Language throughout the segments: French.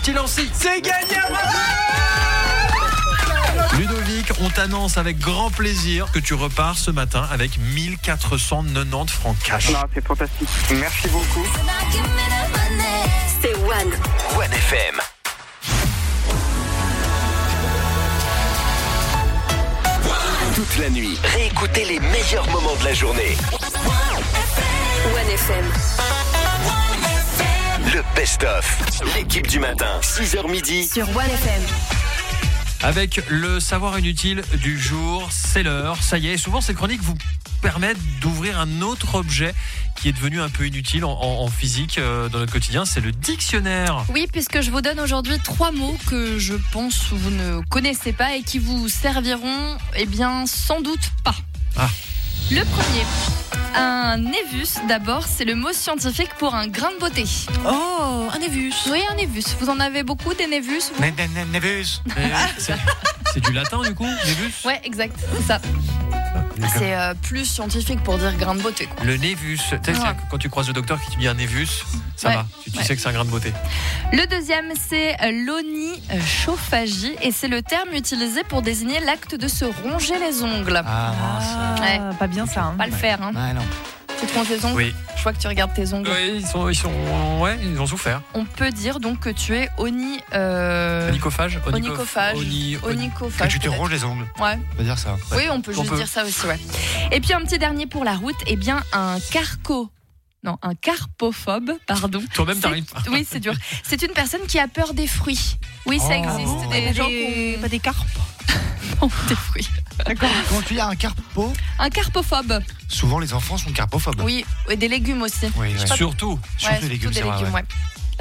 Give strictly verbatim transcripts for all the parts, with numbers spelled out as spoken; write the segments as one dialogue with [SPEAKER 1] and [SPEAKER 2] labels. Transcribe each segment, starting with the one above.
[SPEAKER 1] petit Lancy.
[SPEAKER 2] C'est gagné.
[SPEAKER 1] Ludovic, on t'annonce avec grand plaisir que tu repars ce matin avec mille quatre cent quatre-vingt-dix francs cash.
[SPEAKER 3] Non, c'est fantastique. Merci beaucoup.
[SPEAKER 4] C'est One.
[SPEAKER 5] One F M. Toute la nuit, réécoutez les meilleurs moments de la journée.
[SPEAKER 4] One F M.
[SPEAKER 5] Le best-of. L'équipe du matin, six heures midi.
[SPEAKER 4] Sur One F M.
[SPEAKER 1] Avec le savoir inutile du jour, c'est l'heure, ça y est. Souvent, ces chroniques vous permettent d'ouvrir un autre objet qui est devenu un peu inutile en, en, en physique euh, dans notre quotidien, c'est le dictionnaire.
[SPEAKER 6] Oui, puisque je vous donne aujourd'hui trois mots que je pense vous ne connaissez pas et qui vous serviront, eh bien, sans doute pas.
[SPEAKER 1] Ah.
[SPEAKER 6] Le premier, un névus, d'abord, c'est le mot scientifique pour un grain de beauté.
[SPEAKER 7] Oh, un névus.
[SPEAKER 6] Oui, un névus. Vous en avez beaucoup des névus, vous ?
[SPEAKER 2] Névus.
[SPEAKER 1] C'est, c'est du latin du coup, névus ?
[SPEAKER 6] Ouais, exact, c'est ça. C'est euh, plus scientifique pour dire grain de beauté, quoi.
[SPEAKER 1] Le névus. Tu sais,
[SPEAKER 6] Ouais.
[SPEAKER 1] quand tu croises le docteur qui te dit un névus, ça
[SPEAKER 6] Ouais.
[SPEAKER 1] va. Tu, tu
[SPEAKER 6] Ouais.
[SPEAKER 1] sais que c'est un grain de beauté.
[SPEAKER 6] Le deuxième, c'est l'onychophagie et c'est le terme utilisé pour désigner l'acte de se ronger les ongles.
[SPEAKER 2] Ah,
[SPEAKER 7] Ah,
[SPEAKER 6] Ouais.
[SPEAKER 7] pas bien ça. Hein.
[SPEAKER 6] Pas le faire, hein.
[SPEAKER 2] ouais, non.
[SPEAKER 6] Tu te ronges les ongles ?
[SPEAKER 1] Oui.
[SPEAKER 6] Je vois que tu regardes tes ongles.
[SPEAKER 1] Oui, ils sont, ils sont, ouais, ils ont souffert.
[SPEAKER 6] On peut dire donc que tu es oni, euh,
[SPEAKER 1] Onychophage,
[SPEAKER 6] onychophage,
[SPEAKER 1] Oni-
[SPEAKER 2] Que
[SPEAKER 6] onychophage.
[SPEAKER 2] tu te
[SPEAKER 6] peut-être.
[SPEAKER 2] ronges les ongles.
[SPEAKER 6] Ouais.
[SPEAKER 2] On peut dire ça.
[SPEAKER 6] Oui, on peut
[SPEAKER 1] On
[SPEAKER 6] juste
[SPEAKER 1] peut.
[SPEAKER 6] dire ça aussi, ouais. Et puis un petit dernier pour la route, eh bien un carco. Non, un carpophobe, pardon.
[SPEAKER 1] Toi-même,
[SPEAKER 6] C'est-
[SPEAKER 1] t'arrives pas.
[SPEAKER 6] Oui, c'est dur. C'est une personne qui a peur des fruits. Oui, ça
[SPEAKER 2] Oh.
[SPEAKER 6] existe.
[SPEAKER 7] Pas
[SPEAKER 6] Des gens
[SPEAKER 7] des,
[SPEAKER 6] qui
[SPEAKER 7] pas des carpes.
[SPEAKER 6] ont des fruits.
[SPEAKER 7] D'accord.
[SPEAKER 2] Comment tu dis un carpo?
[SPEAKER 6] Un carpophobe.
[SPEAKER 2] Souvent, les enfants sont carpophobes.
[SPEAKER 6] Oui, et des légumes aussi.
[SPEAKER 2] Oui, ouais.
[SPEAKER 1] Surtout.
[SPEAKER 2] Surtout
[SPEAKER 6] Ouais,
[SPEAKER 2] les légumes,
[SPEAKER 6] des
[SPEAKER 2] c'est vrai,
[SPEAKER 6] légumes,
[SPEAKER 2] ouais.
[SPEAKER 6] ouais.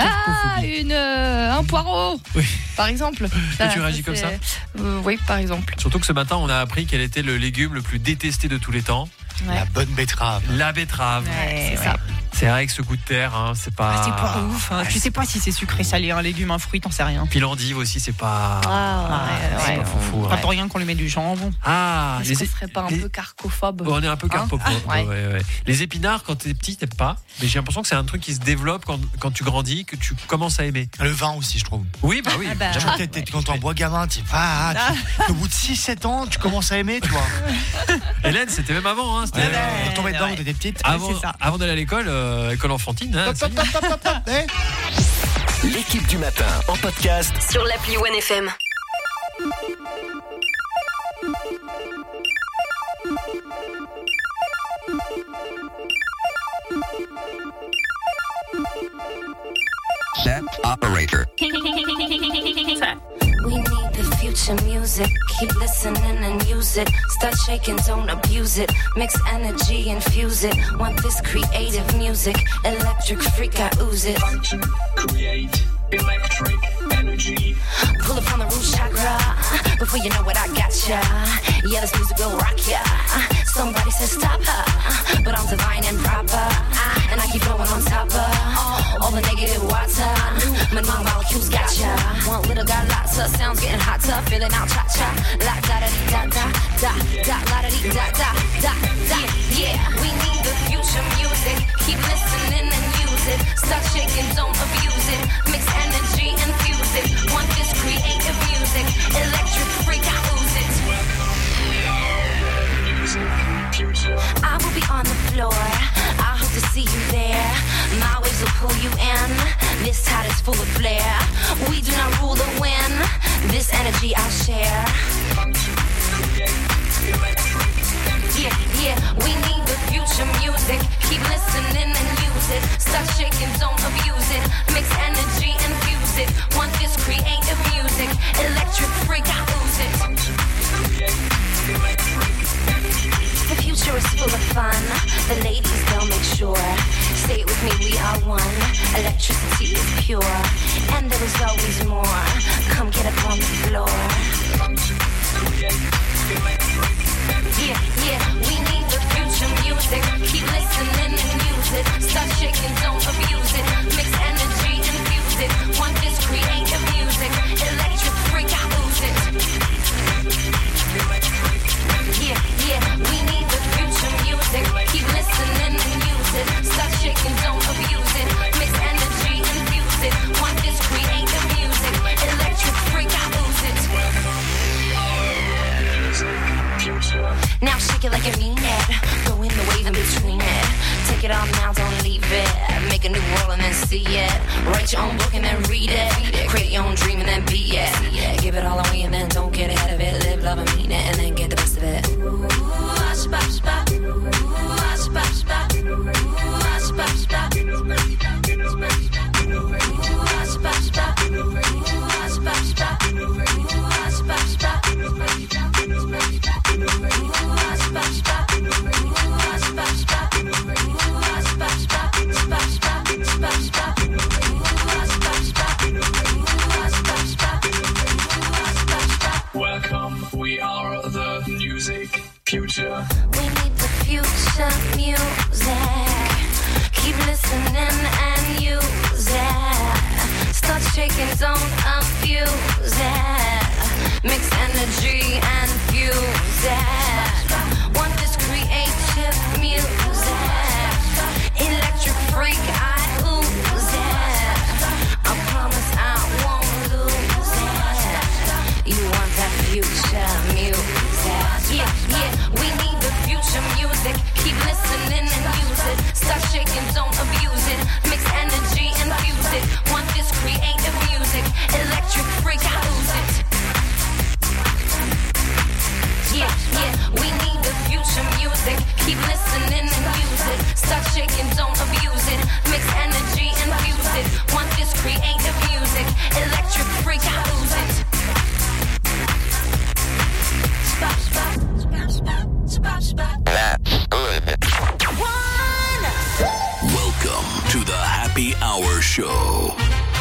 [SPEAKER 6] Ah, une, euh, un poireau,
[SPEAKER 1] Oui.
[SPEAKER 6] par exemple.
[SPEAKER 1] tu réagis comme ça
[SPEAKER 6] Euh, Oui, par exemple.
[SPEAKER 1] Surtout que ce matin, on a appris quel était le légume le plus détesté de tous les temps.
[SPEAKER 6] Ouais.
[SPEAKER 2] La bonne betterave.
[SPEAKER 1] La betterave.
[SPEAKER 6] Ouais, c'est
[SPEAKER 7] ouais.
[SPEAKER 6] ça.
[SPEAKER 1] C'est vrai que ce goût de terre, hein, c'est pas.
[SPEAKER 7] Ah, c'est pas ouf. Hein.
[SPEAKER 1] Ouais,
[SPEAKER 7] Tu sais pas si c'est sucré, salé, un légume, un fruit, t'en sais rien.
[SPEAKER 1] Puis l'endive aussi, c'est pas.
[SPEAKER 7] Ah,
[SPEAKER 1] c'est
[SPEAKER 7] ouais,
[SPEAKER 1] pas
[SPEAKER 7] ouais.
[SPEAKER 1] foufou,
[SPEAKER 7] Quand
[SPEAKER 1] ouais.
[SPEAKER 7] on rien qu'on lui met du jambon.
[SPEAKER 1] Ah,
[SPEAKER 6] Est-ce
[SPEAKER 1] les
[SPEAKER 6] qu'on
[SPEAKER 1] é-
[SPEAKER 6] serait pas un
[SPEAKER 1] les-
[SPEAKER 6] peu carcophobe?
[SPEAKER 1] Bon, on est un peu carpopo.
[SPEAKER 6] Hein
[SPEAKER 1] ouais.
[SPEAKER 6] Ouais.
[SPEAKER 1] Ouais, ouais. Les épinards, quand t'es petit, t'aimes pas. Mais j'ai l'impression que c'est un truc qui se développe quand, quand tu grandis, que tu commences à aimer.
[SPEAKER 2] Le vin aussi, je trouve.
[SPEAKER 1] Oui, bah oui.
[SPEAKER 7] Ah bah.
[SPEAKER 2] Je crois que t'es- t'es- quand t'es en bois gamin, tu ah, tu- au bout de six sept ans, tu commences à aimer, tu vois.
[SPEAKER 1] Hélène, c'était même avant. Hein, c'était,
[SPEAKER 2] Ouais,
[SPEAKER 1] euh,
[SPEAKER 2] on tombait dedans
[SPEAKER 7] ouais.
[SPEAKER 2] quand t'étais petite.
[SPEAKER 1] avant,
[SPEAKER 7] c'est ça.
[SPEAKER 1] avant d'aller à l'école, euh, école enfantine. Hein,
[SPEAKER 2] Hop,
[SPEAKER 1] ça
[SPEAKER 2] hop,
[SPEAKER 1] y est.
[SPEAKER 2] hop, hop, hop, hop, eh.
[SPEAKER 5] L'équipe du matin en podcast.
[SPEAKER 4] Sur l'appli One F M.
[SPEAKER 5] Set operator.
[SPEAKER 8] We need the future music. Keep listening and use it. Start shaking, don't abuse it. Mix energy, infuse it. Want this creative music. Electric freak, I ooze it.
[SPEAKER 9] Create electric energy.
[SPEAKER 8] Pull up on the root chakra. Before you know it, I gotcha. Yeah, this music will rock ya. Somebody says stop her. But I'm divine and proper. And I keep going on top of all the negative water. My new molecules gotcha. One little got lots of sounds getting hotter. Feeling out cha cha. La da da da da da da la da dee da da da da. Yeah, we need the future music. Keep listening and use it. Start shaking, don't abuse it. Mix energy, infuse it. Want this creative music. Electric freak, I lose it. I will be on the floor. I hope to see you there. My waves will pull you in. This tide is full of flair. We do not rule or win. This energy I'll share. Yeah, yeah, we need the future music. Keep listening and use it. Start shaking, don't abuse it. Mix energy, infuse it. Want this creative music. Electric freak, I lose it. The future is full of fun. The ladies, they'll make sure. Say it with me, we are one. Electricity is pure. And there is always more. Come get up on the floor. Yeah, yeah, we need the future music. Keep listening and use it. Start shaking, don't abuse it. Mix energy, infuse it. One like you mean it. Go in the wave in between it. Take it all now, don't leave it. Make a new world and then see it. Write your own book and then read it. Create your own dream and then be it. Give it all away and then don't get ahead of it. Live, love, and mean it, and then get the best of it. Ooh, ah, shabba, shabba. Ooh, ah, shabba, shabba. Ooh, ah, shabba, shabba. Ooh, ah, shabba, shabba. Ooh, ah, shabba, shabba. Ooh, ah, shabba, shabba. Ooh, ah, shabba,
[SPEAKER 9] Welcome, we are the music future.
[SPEAKER 8] We need the future music. Keep listening and use it. Start shaking, don't abuse it. Mix energy and fuse it. Want this creative music. Electric freak, I ooze it. I promise I won't lose it. You want that future music. Yeah, yeah, we need the future music. Keep listening and use it. Start shaking, don't abuse it. Mix energy and fuse it. Want this creative music. Electric freak, I ooze it. Yeah, yeah, we need the future music. Keep listening and use it. Start shaking, don't abuse it. Mix energy and fuse it. Want this creative music. Electric freak, I ooze it. Spot, spot, spot, spot, spot, spot. One.
[SPEAKER 5] Welcome to the Happy Hour Show.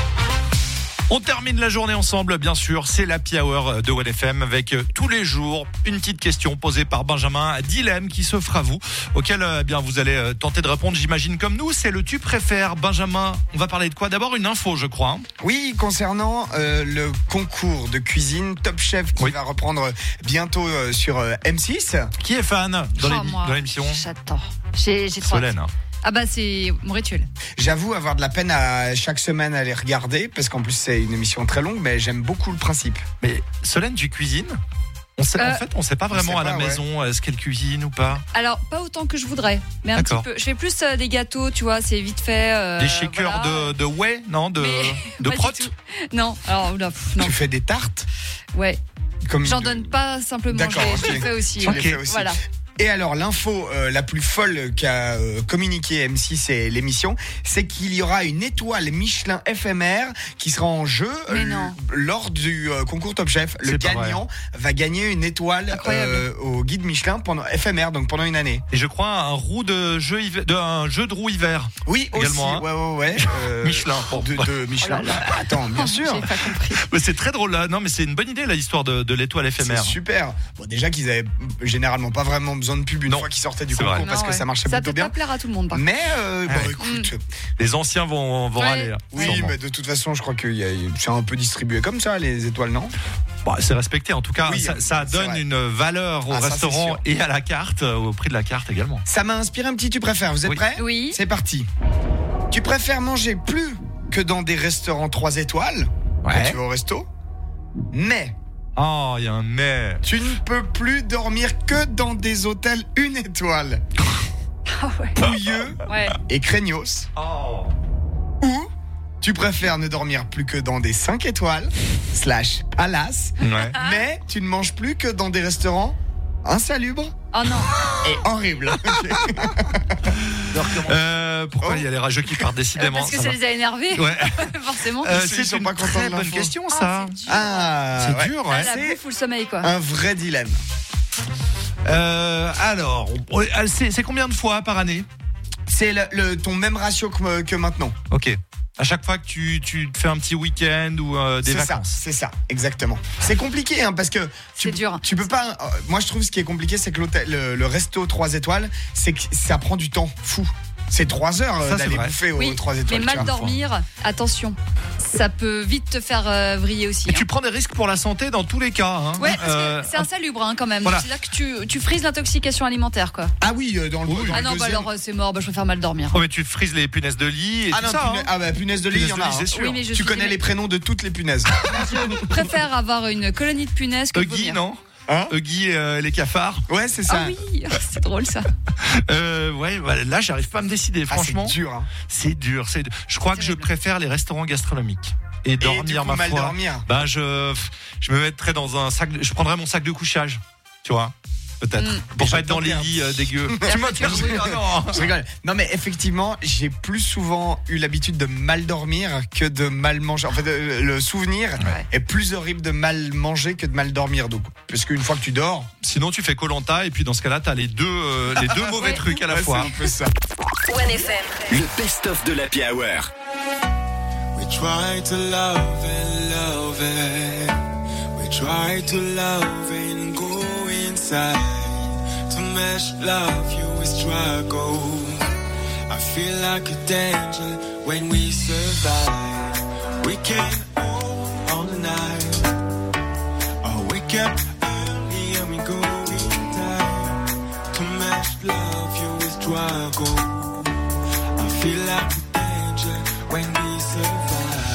[SPEAKER 2] On termine la journée ensemble, bien sûr, c'est l'Happy Hour de one F M avec euh, tous les jours une petite question posée par Benjamin, un dilemme qui se fera à vous, auquel euh, bien vous allez euh, tenter de répondre, j'imagine comme nous, c'est le tu préfères. Benjamin, on va parler de quoi? D'abord une info, je crois. Hein.
[SPEAKER 10] Oui, concernant euh, le concours de cuisine Top Chef qui
[SPEAKER 2] Oui.
[SPEAKER 10] va reprendre bientôt euh, sur euh, M six.
[SPEAKER 2] Qui est fan dans,
[SPEAKER 6] Oh,
[SPEAKER 2] l'émi-
[SPEAKER 6] moi,
[SPEAKER 2] dans l'émission?
[SPEAKER 6] J'attends. J'ai, j'ai trop hâte.
[SPEAKER 2] Solène. Hein.
[SPEAKER 6] Ah bah c'est mon rituel.
[SPEAKER 10] J'avoue avoir de la peine à chaque semaine à les regarder parce qu'en plus c'est une émission très longue, mais j'aime beaucoup le principe.
[SPEAKER 2] Mais Solène, tu cuisines? On sait,
[SPEAKER 6] Euh,
[SPEAKER 2] En fait, on sait pas vraiment
[SPEAKER 10] sait
[SPEAKER 2] à la
[SPEAKER 10] pas, ouais.
[SPEAKER 2] maison est-ce qu'elle cuisine ou pas.
[SPEAKER 6] Alors pas autant que je voudrais, mais un
[SPEAKER 2] D'accord.
[SPEAKER 6] petit peu. Je fais plus euh, des gâteaux, tu vois, c'est vite fait. euh,
[SPEAKER 2] Des shakers
[SPEAKER 6] voilà.
[SPEAKER 2] de, de whey, non? De,
[SPEAKER 6] Mais
[SPEAKER 2] de
[SPEAKER 6] pas du
[SPEAKER 2] prot?
[SPEAKER 6] tout. Non, alors oula, pff, non.
[SPEAKER 10] Tu fais des tartes
[SPEAKER 6] Ouais,
[SPEAKER 10] comme
[SPEAKER 6] j'en
[SPEAKER 10] de-
[SPEAKER 6] donne pas simplement.
[SPEAKER 10] D'accord,
[SPEAKER 6] je,
[SPEAKER 10] ok.
[SPEAKER 6] je le fais aussi.
[SPEAKER 10] Tu
[SPEAKER 6] ouais.
[SPEAKER 10] les fais aussi.
[SPEAKER 6] Voilà.
[SPEAKER 10] Et alors l'info euh, la plus folle qu'a euh, communiqué M six et l'émission, c'est qu'il y aura une étoile Michelin éphémère qui sera en jeu
[SPEAKER 6] Mais
[SPEAKER 10] euh,
[SPEAKER 6] non.
[SPEAKER 10] lors du euh, concours Top Chef. Le
[SPEAKER 2] C'est pas vrai.
[SPEAKER 10] gagnant va gagner une étoile
[SPEAKER 6] Incroyable.
[SPEAKER 10] euh, au guide Michelin pendant éphémère, donc pendant une année.
[SPEAKER 2] Et je crois un roue de jeu hiver, de, un jeu de roue hiver.
[SPEAKER 10] Oui,
[SPEAKER 2] Également,
[SPEAKER 10] aussi.
[SPEAKER 2] hein.
[SPEAKER 10] Ouais, ouais, ouais. euh,
[SPEAKER 2] Michelin, bon.
[SPEAKER 10] de, de Michelin.
[SPEAKER 6] Oh là
[SPEAKER 10] Attends, bien sûr.
[SPEAKER 6] J'ai pas compris.
[SPEAKER 2] Mais c'est très drôle là. Non, mais c'est une bonne idée là, l'histoire de, de l'étoile
[SPEAKER 10] C'est
[SPEAKER 2] éphémère.
[SPEAKER 10] super. Bon, déjà qu'ils avaient généralement pas vraiment besoin de pub une
[SPEAKER 2] Non,
[SPEAKER 10] fois qu'ils sortaient du
[SPEAKER 2] c'est
[SPEAKER 10] concours
[SPEAKER 2] vrai.
[SPEAKER 10] parce
[SPEAKER 6] Non,
[SPEAKER 10] que
[SPEAKER 6] ouais.
[SPEAKER 10] ça marchait
[SPEAKER 6] Ça
[SPEAKER 10] plutôt
[SPEAKER 6] peut
[SPEAKER 10] bien.
[SPEAKER 6] pas plaire à tout le monde. Par contre.
[SPEAKER 10] Mais euh,
[SPEAKER 2] Ah
[SPEAKER 10] bon,
[SPEAKER 2] ouais.
[SPEAKER 10] écoute,
[SPEAKER 2] Les anciens vont, vont
[SPEAKER 6] Ouais.
[SPEAKER 2] râler.
[SPEAKER 10] oui,
[SPEAKER 2] sûrement.
[SPEAKER 10] mais de toute façon, je crois que y a- c'est un peu distribué comme ça, les étoiles, non?
[SPEAKER 2] Bah, c'est respecté. En tout cas,
[SPEAKER 10] Oui,
[SPEAKER 2] ça, ça
[SPEAKER 10] c'est
[SPEAKER 2] donne
[SPEAKER 10] vrai.
[SPEAKER 2] une valeur au
[SPEAKER 10] Ah, ça, c'est
[SPEAKER 2] restaurant
[SPEAKER 10] sûr.
[SPEAKER 2] et à la carte, euh, au prix de la carte également.
[SPEAKER 10] Ça m'a inspiré un petit tu préfères. Vous êtes
[SPEAKER 2] Oui.
[SPEAKER 10] prêts?
[SPEAKER 6] Oui.
[SPEAKER 10] C'est parti. Tu préfères manger plus que dans des restaurants trois étoiles quand
[SPEAKER 2] Ouais.
[SPEAKER 10] tu vas au resto, mais
[SPEAKER 2] Oh, il y a un mais.
[SPEAKER 10] tu ne peux plus dormir que dans des hôtels une étoile,
[SPEAKER 6] Ah ouais.
[SPEAKER 10] pouilleux
[SPEAKER 6] Ouais.
[SPEAKER 10] et craignos,
[SPEAKER 2] Oh.
[SPEAKER 10] ou tu préfères ne dormir plus que dans des cinq étoiles slash palace,
[SPEAKER 2] Ouais.
[SPEAKER 10] mais tu ne manges plus que dans des restaurants insalubres
[SPEAKER 6] Oh non.
[SPEAKER 10] et horribles.
[SPEAKER 2] Euh, pourquoi
[SPEAKER 10] Oh.
[SPEAKER 2] il y a les rageux qui partent décidément
[SPEAKER 6] Parce que
[SPEAKER 2] ça
[SPEAKER 6] ça
[SPEAKER 2] va.
[SPEAKER 6] les a énervés.
[SPEAKER 2] Ouais.
[SPEAKER 6] Forcément.
[SPEAKER 2] Euh,
[SPEAKER 10] Ils
[SPEAKER 2] c'est
[SPEAKER 10] sont
[SPEAKER 2] une
[SPEAKER 10] pas contents
[SPEAKER 2] très
[SPEAKER 10] de
[SPEAKER 2] bonne
[SPEAKER 10] l'info.
[SPEAKER 2] question
[SPEAKER 6] Oh,
[SPEAKER 2] ça.
[SPEAKER 6] c'est dur.
[SPEAKER 10] Ah,
[SPEAKER 2] C'est
[SPEAKER 10] ouais.
[SPEAKER 2] dur,
[SPEAKER 6] Ah,
[SPEAKER 2] ouais.
[SPEAKER 6] la
[SPEAKER 10] c'est-
[SPEAKER 6] bouffe ou le sommeil, quoi.
[SPEAKER 10] Un vrai dilemme.
[SPEAKER 2] Euh, alors, on- euh, c'est c'est combien de fois par année?
[SPEAKER 10] C'est le, le- ton même ratio que, que maintenant.
[SPEAKER 2] Ok. À chaque fois que tu, tu te fais un petit week-end ou euh, des
[SPEAKER 10] C'est ça,
[SPEAKER 2] vacances.
[SPEAKER 10] c'est ça, exactement. C'est compliqué hein, parce que tu,
[SPEAKER 6] C'est dur.
[SPEAKER 10] tu peux pas. euh, moi, je trouve ce qui est compliqué, c'est que l'hôtel, le, le resto trois étoiles, c'est que ça prend du temps fou. C'est trois heures euh,
[SPEAKER 2] Ça, c'est
[SPEAKER 10] d'aller
[SPEAKER 2] vrai.
[SPEAKER 10] bouffer aux
[SPEAKER 6] Oui,
[SPEAKER 10] trois
[SPEAKER 6] mais
[SPEAKER 10] étoiles. tu
[SPEAKER 6] mal
[SPEAKER 10] vois.
[SPEAKER 6] dormir, attention. Ça peut vite te faire euh, vriller aussi.
[SPEAKER 2] Et
[SPEAKER 6] hein.
[SPEAKER 2] tu prends des risques pour la santé dans tous les cas. Hein.
[SPEAKER 6] Ouais, parce
[SPEAKER 2] Euh,
[SPEAKER 6] que c'est insalubre hein, quand même.
[SPEAKER 2] Voilà.
[SPEAKER 6] C'est là que tu, tu frises l'intoxication alimentaire, quoi.
[SPEAKER 10] Ah oui, euh, dans le.
[SPEAKER 2] Oui.
[SPEAKER 10] dans
[SPEAKER 6] Ah
[SPEAKER 10] le
[SPEAKER 6] non, bah
[SPEAKER 10] deuxième-
[SPEAKER 6] alors euh, c'est mort, bah, je préfère mal dormir.
[SPEAKER 2] Oh, mais tu frises les punaises de lit et
[SPEAKER 10] Ah
[SPEAKER 2] tout
[SPEAKER 10] non,
[SPEAKER 2] ça.
[SPEAKER 10] puna-
[SPEAKER 2] hein.
[SPEAKER 10] ah bah punaise de lit, il y en a.
[SPEAKER 2] Punaise de lit,
[SPEAKER 10] hein.
[SPEAKER 2] c'est sûr.
[SPEAKER 6] Oui, mais je
[SPEAKER 10] Tu
[SPEAKER 6] suis
[SPEAKER 10] connais
[SPEAKER 6] désolée.
[SPEAKER 10] les prénoms de toutes les punaises.
[SPEAKER 6] Je préfère avoir une colonie de punaises que de
[SPEAKER 2] Huggy,
[SPEAKER 6] vomir.
[SPEAKER 2] non?
[SPEAKER 10] Hein
[SPEAKER 2] Huggy et euh, les cafards.
[SPEAKER 10] Ouais, c'est ça.
[SPEAKER 6] Ah oui, c'est drôle ça.
[SPEAKER 2] Euh, ouais, voilà, là, j'arrive pas à me décider.
[SPEAKER 10] Ah,
[SPEAKER 2] Franchement,
[SPEAKER 10] c'est dur. Hein.
[SPEAKER 2] c'est dur. C'est dur. Je crois
[SPEAKER 6] C'est
[SPEAKER 2] que je
[SPEAKER 6] terrible.
[SPEAKER 2] préfère les restaurants gastronomiques. Et dormir,
[SPEAKER 10] Et du coup,
[SPEAKER 2] ma
[SPEAKER 10] mal
[SPEAKER 2] foi.
[SPEAKER 10] dormir.
[SPEAKER 2] Bah, je, je me mettrais dans un sac. de- Je prendrais mon sac de couchage. Tu vois, peut-être.
[SPEAKER 6] Mm.
[SPEAKER 2] Pour
[SPEAKER 10] Et
[SPEAKER 2] pas être dans les
[SPEAKER 10] j'entends
[SPEAKER 2] lits euh, dégueux.
[SPEAKER 10] Tu m'attires. Je rigole. Non, mais effectivement, j'ai plus souvent eu l'habitude de mal dormir que de mal manger. En fait, euh, le souvenir
[SPEAKER 6] Ouais.
[SPEAKER 10] est plus horrible de mal manger que de mal dormir. Donc, parce qu'une fois que tu dors,
[SPEAKER 2] Sinon, tu fais Koh-Lanta et puis dans ce cas-là, t'as les deux, euh, les deux mauvais
[SPEAKER 6] Ouais.
[SPEAKER 2] trucs à la
[SPEAKER 10] ouais,
[SPEAKER 2] fois.
[SPEAKER 10] c'est un peu ça.
[SPEAKER 4] One F M.
[SPEAKER 5] Le best-of de l'Happy Hour.
[SPEAKER 11] We try to love and love it. We try to love and go inside. To match love, you will struggle. I feel like a danger when we survive. We can hold all the night. Oh, wake up early and we go in time. To match love, you will struggle. I feel like a danger when we survive.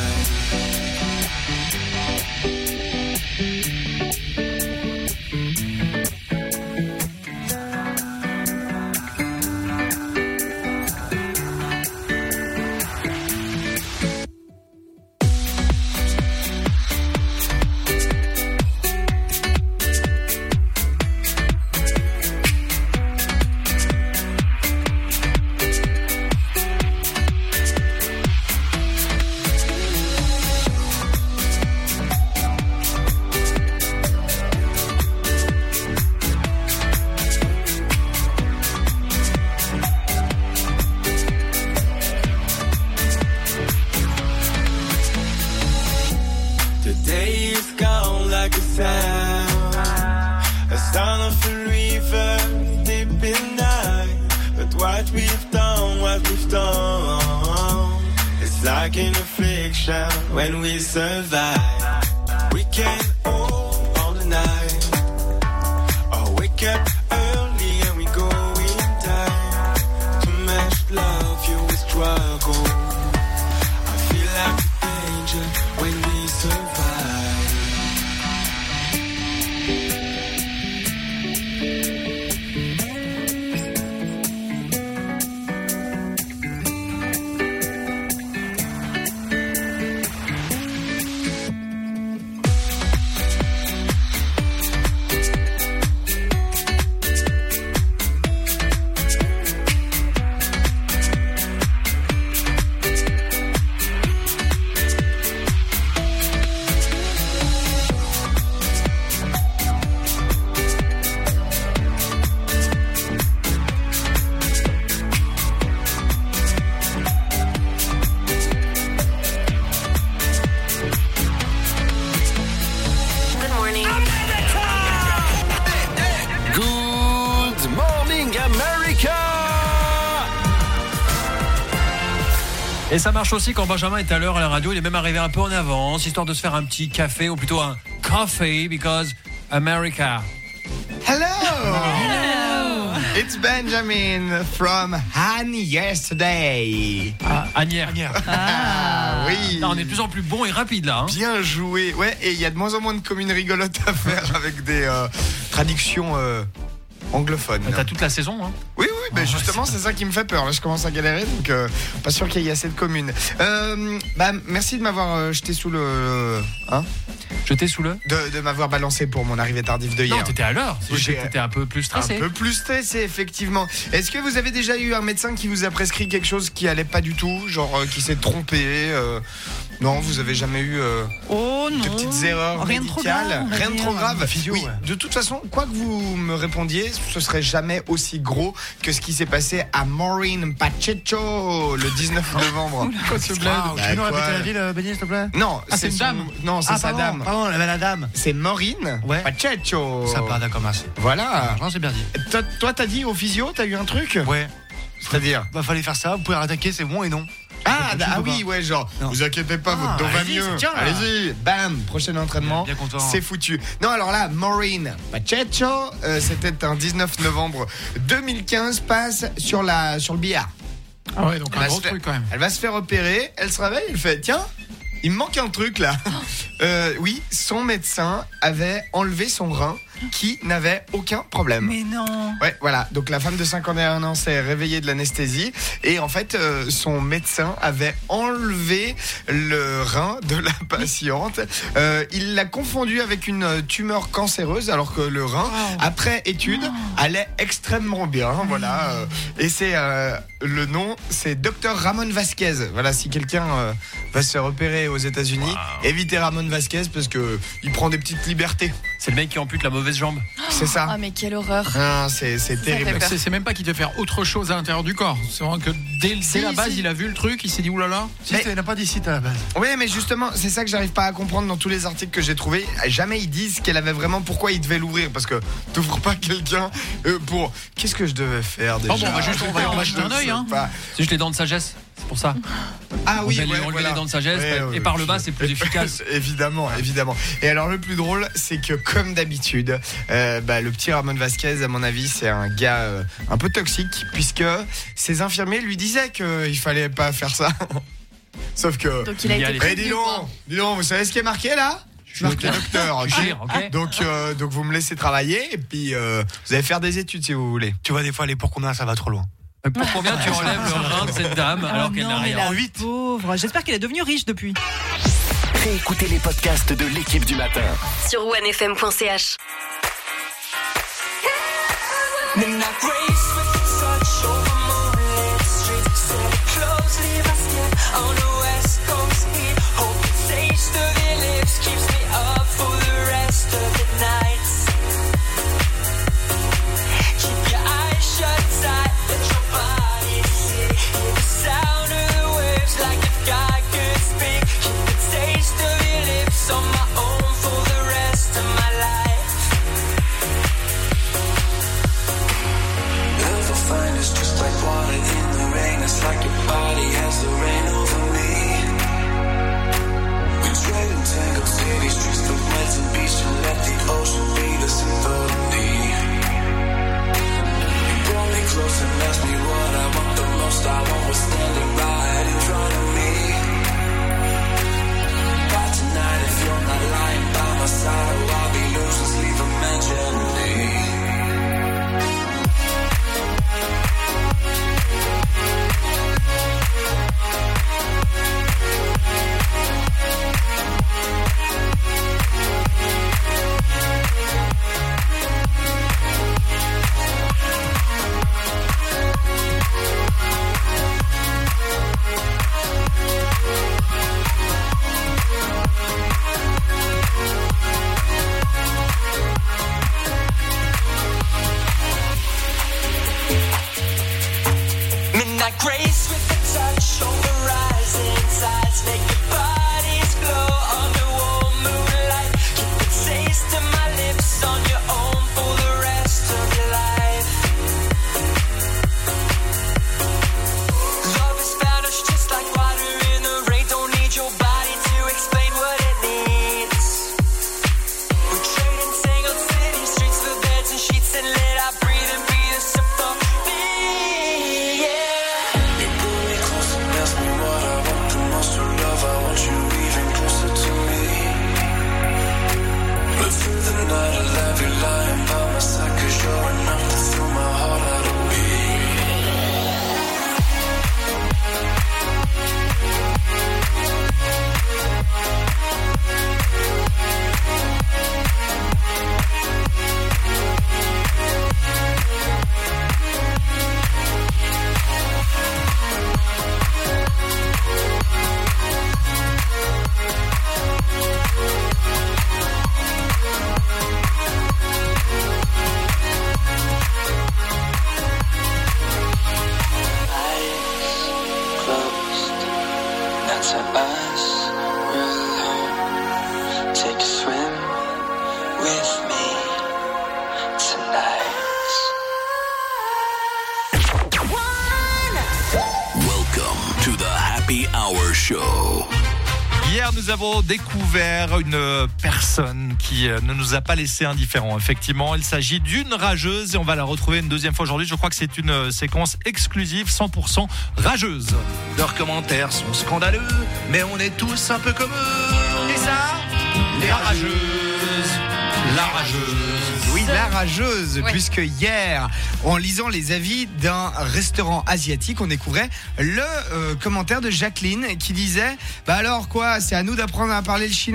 [SPEAKER 11] The day is gone like a sound, a sound of a river deep in night. But what we've done, what we've done, it's like in a fiction when we survive. We can hold all the night, or wake up early and we go in time. To match love, you will struggle. I feel like a danger when we survive.
[SPEAKER 4] Good morning.
[SPEAKER 5] Good morning, America!
[SPEAKER 1] Et ça marche aussi quand Benjamin est à l'heure à la radio. Il est même arrivé un peu en avance, histoire de se faire un petit café, ou plutôt un coffee, because America.
[SPEAKER 10] Hello! It's Benjamin from Han Yesterday.
[SPEAKER 1] Ah, Agnières.
[SPEAKER 10] Ah, oui.
[SPEAKER 1] Là, on est de plus en plus bon et rapide là. Hein.
[SPEAKER 10] Bien joué. Ouais, et il y a de moins en moins de communes rigolotes à faire avec des euh, traductions euh, anglophones.
[SPEAKER 1] T'as toute la saison. Hein.
[SPEAKER 10] Oui, oui, ben justement, c'est ça qui me fait peur. Là, je commence à galérer, donc euh, pas sûr qu'il y ait assez de communes. Euh, bah, merci de m'avoir euh, jeté sous le. Hein
[SPEAKER 1] Jeté sous le.
[SPEAKER 10] de, de m'avoir balancé pour mon arrivée tardive de
[SPEAKER 1] Non,
[SPEAKER 10] hier.
[SPEAKER 1] t'étais à l'heure. C'est juste
[SPEAKER 10] J'ai-
[SPEAKER 1] que t'étais un peu plus stressé.
[SPEAKER 10] Un peu plus stressé, effectivement. Est-ce que vous avez déjà eu un médecin qui vous a prescrit quelque chose qui allait pas du tout, genre euh, qui s'est trompé euh, Non, vous avez jamais eu euh,
[SPEAKER 7] Oh non.
[SPEAKER 10] de petites erreurs
[SPEAKER 7] Rien de trop
[SPEAKER 10] médicales,
[SPEAKER 7] grave, on va
[SPEAKER 10] rien de
[SPEAKER 7] dire.
[SPEAKER 10] trop grave.
[SPEAKER 2] Physio,
[SPEAKER 10] Oui,
[SPEAKER 2] ouais.
[SPEAKER 10] de toute façon, quoi que vous me répondiez, ce serait jamais aussi gros que ce qui s'est passé à Maureen Pacheco le dix-neuf novembre.
[SPEAKER 2] Quoi, ce bled
[SPEAKER 10] Bah,
[SPEAKER 2] Tu peux nous
[SPEAKER 10] quoi
[SPEAKER 2] répéter la ville, Benny, s'il te plaît?
[SPEAKER 10] Non,
[SPEAKER 2] Ah, c'est une
[SPEAKER 10] son-
[SPEAKER 2] dame.
[SPEAKER 10] Non, c'est
[SPEAKER 2] Ah,
[SPEAKER 10] sa
[SPEAKER 2] pardon,
[SPEAKER 10] dame.
[SPEAKER 2] Pardon, la, la dame.
[SPEAKER 10] C'est Maureen
[SPEAKER 2] Ouais.
[SPEAKER 10] Pacheco.
[SPEAKER 2] Sympa, d'accord, merci.
[SPEAKER 10] Voilà.
[SPEAKER 2] Non, c'est bien dit.
[SPEAKER 10] Toi, toi, t'as dit au physio, t'as eu un truc
[SPEAKER 2] Ouais.
[SPEAKER 10] C'est-à-dire
[SPEAKER 2] Bah, fallait faire ça, vous pouvez attaquer, c'est bon et non.
[SPEAKER 10] Ah,
[SPEAKER 2] Je
[SPEAKER 10] bah, ah
[SPEAKER 2] peux
[SPEAKER 10] oui,
[SPEAKER 2] pas.
[SPEAKER 10] ouais, genre,
[SPEAKER 2] Non.
[SPEAKER 10] vous inquiétez pas, votre
[SPEAKER 2] Ah,
[SPEAKER 10] dos va
[SPEAKER 2] allez-y,
[SPEAKER 10] mieux.
[SPEAKER 2] ça tient, là.
[SPEAKER 10] Allez-y, bam, prochain entraînement.
[SPEAKER 2] Bien content.
[SPEAKER 10] C'est foutu. Non, alors là, Maureen Pacheco, euh, c'était un dix-neuf novembre deux mille quinze, passe sur, la, sur le billard.
[SPEAKER 2] Ah ouais, donc
[SPEAKER 10] Elle
[SPEAKER 2] un
[SPEAKER 10] va
[SPEAKER 2] gros
[SPEAKER 10] se faire-
[SPEAKER 2] truc quand même.
[SPEAKER 10] Elle va se faire opérer, elle se réveille, elle fait, tiens, il me manque un truc là. Euh, oui, son médecin avait enlevé son rein qui n'avait aucun problème.
[SPEAKER 7] Mais non.
[SPEAKER 10] Ouais, voilà. Donc la femme de cinquante et un ans s'est réveillée de l'anesthésie et en fait, euh, son médecin avait enlevé le rein de la patiente. Euh, il l'a confondu avec une tumeur cancéreuse alors que le rein,
[SPEAKER 7] Wow.
[SPEAKER 10] après étude, allait extrêmement bien. Voilà. euh, et c'est euh, le nom, c'est docteur Ramon Vasquez. Voilà, si quelqu'un euh, va se faire opérer aux États-Unis,
[SPEAKER 1] Wow.
[SPEAKER 10] évitez Ramon Vasquez parce que il prend des petites libertés.
[SPEAKER 1] C'est le mec qui ampute la mauvaise jambe.
[SPEAKER 10] C'est ça.
[SPEAKER 6] Ah mais quelle horreur.
[SPEAKER 10] Ah, c'est c'est terrible.
[SPEAKER 6] fait peur.
[SPEAKER 12] C'est, c'est même pas qu'il devait faire autre chose à l'intérieur du corps. C'est vraiment que dès, dès
[SPEAKER 10] Si,
[SPEAKER 12] la base,
[SPEAKER 10] si.
[SPEAKER 12] il a vu le truc, il s'est dit oulala.
[SPEAKER 13] Si,
[SPEAKER 10] Mais-
[SPEAKER 13] il n'a pas dit site à la base.
[SPEAKER 10] Oui, mais justement, c'est ça que j'arrive pas à comprendre dans tous les articles que j'ai trouvés. Jamais ils disent qu'elle avait vraiment pourquoi il devait l'ouvrir. Parce que t'ouvres pas quelqu'un euh, pour. Qu'est-ce que je devais faire déjà?
[SPEAKER 12] Oh bon, on va juste- on va- on va jeter un
[SPEAKER 10] Je
[SPEAKER 12] œil,
[SPEAKER 10] sais
[SPEAKER 12] hein.
[SPEAKER 10] pas.
[SPEAKER 1] C'est juste les dents de sagesse. C'est pour ça.
[SPEAKER 10] Ah oui,
[SPEAKER 1] Enlever,
[SPEAKER 10] ouais,
[SPEAKER 1] enlever
[SPEAKER 10] voilà.
[SPEAKER 1] les dents de sagesse
[SPEAKER 10] Ouais,
[SPEAKER 1] et
[SPEAKER 10] ouais,
[SPEAKER 1] par
[SPEAKER 10] ouais.
[SPEAKER 1] le bas, c'est plus efficace.
[SPEAKER 10] Évidemment, évidemment. Et alors le plus drôle, c'est que comme d'habitude, euh, bah, le petit Ramon Vasquez, à mon avis, c'est un gars euh, un peu toxique, puisque ses infirmiers lui disaient qu'il fallait pas faire ça. Sauf que.
[SPEAKER 6] Donc il a
[SPEAKER 1] Il y a
[SPEAKER 6] été
[SPEAKER 1] les-
[SPEAKER 10] Eh,
[SPEAKER 6] prévenu,
[SPEAKER 10] dis
[SPEAKER 6] quoi.
[SPEAKER 10] donc, dis donc, vous savez ce qui est marqué là? Je suis marqué docteur, ok.
[SPEAKER 1] Je gère, ok.
[SPEAKER 10] Donc, euh, donc vous me laissez travailler et puis euh, vous allez faire des études si vous voulez.
[SPEAKER 13] Tu vois, des fois, les pour combien ça va trop loin.
[SPEAKER 1] Mais pour combien tu enlèves le rein de cette dame alors
[SPEAKER 7] Oh
[SPEAKER 1] qu'elle
[SPEAKER 7] non,
[SPEAKER 1] n'a
[SPEAKER 7] mais
[SPEAKER 1] rien?
[SPEAKER 7] la pauvre. J'espère qu'elle est devenue riche depuis.
[SPEAKER 5] Réécoutez les podcasts de l'équipe du matin.
[SPEAKER 4] Sur onefm point c h.
[SPEAKER 11] On my own for the rest of my life. Love will find us just like water in the rain. It's like your body has the rain over me. We trade in tangled city streets, the winds and beach, and let the ocean beat us in the knee. You pull me close and ask me what I want the most. I want what's standing right in front of me. By tonight, if you're not lying by my side, oh, I'll be loose, just leave a mention me. Midnight grace with a touch over rising tides. Make your bodies glow under warm moonlight. Keep the taste of my lips on your own for the rest of your life. Love has found us just like water in the rain. Don't need your body to explain what it needs. We're trading tangled city streets for beds and sheets and let I breathe and be the symphony. You pull me close and ask me what I want the most. Your love, I want you even closer to me. But through the night, I'll have you lying by my side, 'cause you're enough to throw my heart out of beat. Closed, that's us, we're alone. Take a swim with me tonight.
[SPEAKER 5] Welcome to the Happy Hour Show.
[SPEAKER 2] Hier, nous avons découvert une personne qui ne nous a pas laissé indifférents. Effectivement, il s'agit d'une rageuse et on va la retrouver une deuxième fois aujourd'hui. Je crois que c'est une séquence exclusive cent pour cent rageuse.
[SPEAKER 13] Leurs commentaires sont scandaleux, mais on est tous un peu comme eux. Et ça,
[SPEAKER 2] La rageuse, la rageuse.
[SPEAKER 10] la rageuse,
[SPEAKER 6] Ouais.
[SPEAKER 10] puisque hier, en lisant les avis d'un restaurant asiatique, on découvrait le euh, commentaire de Jacqueline qui disait « Bah alors quoi, c'est à nous d'apprendre à parler le chinois ?»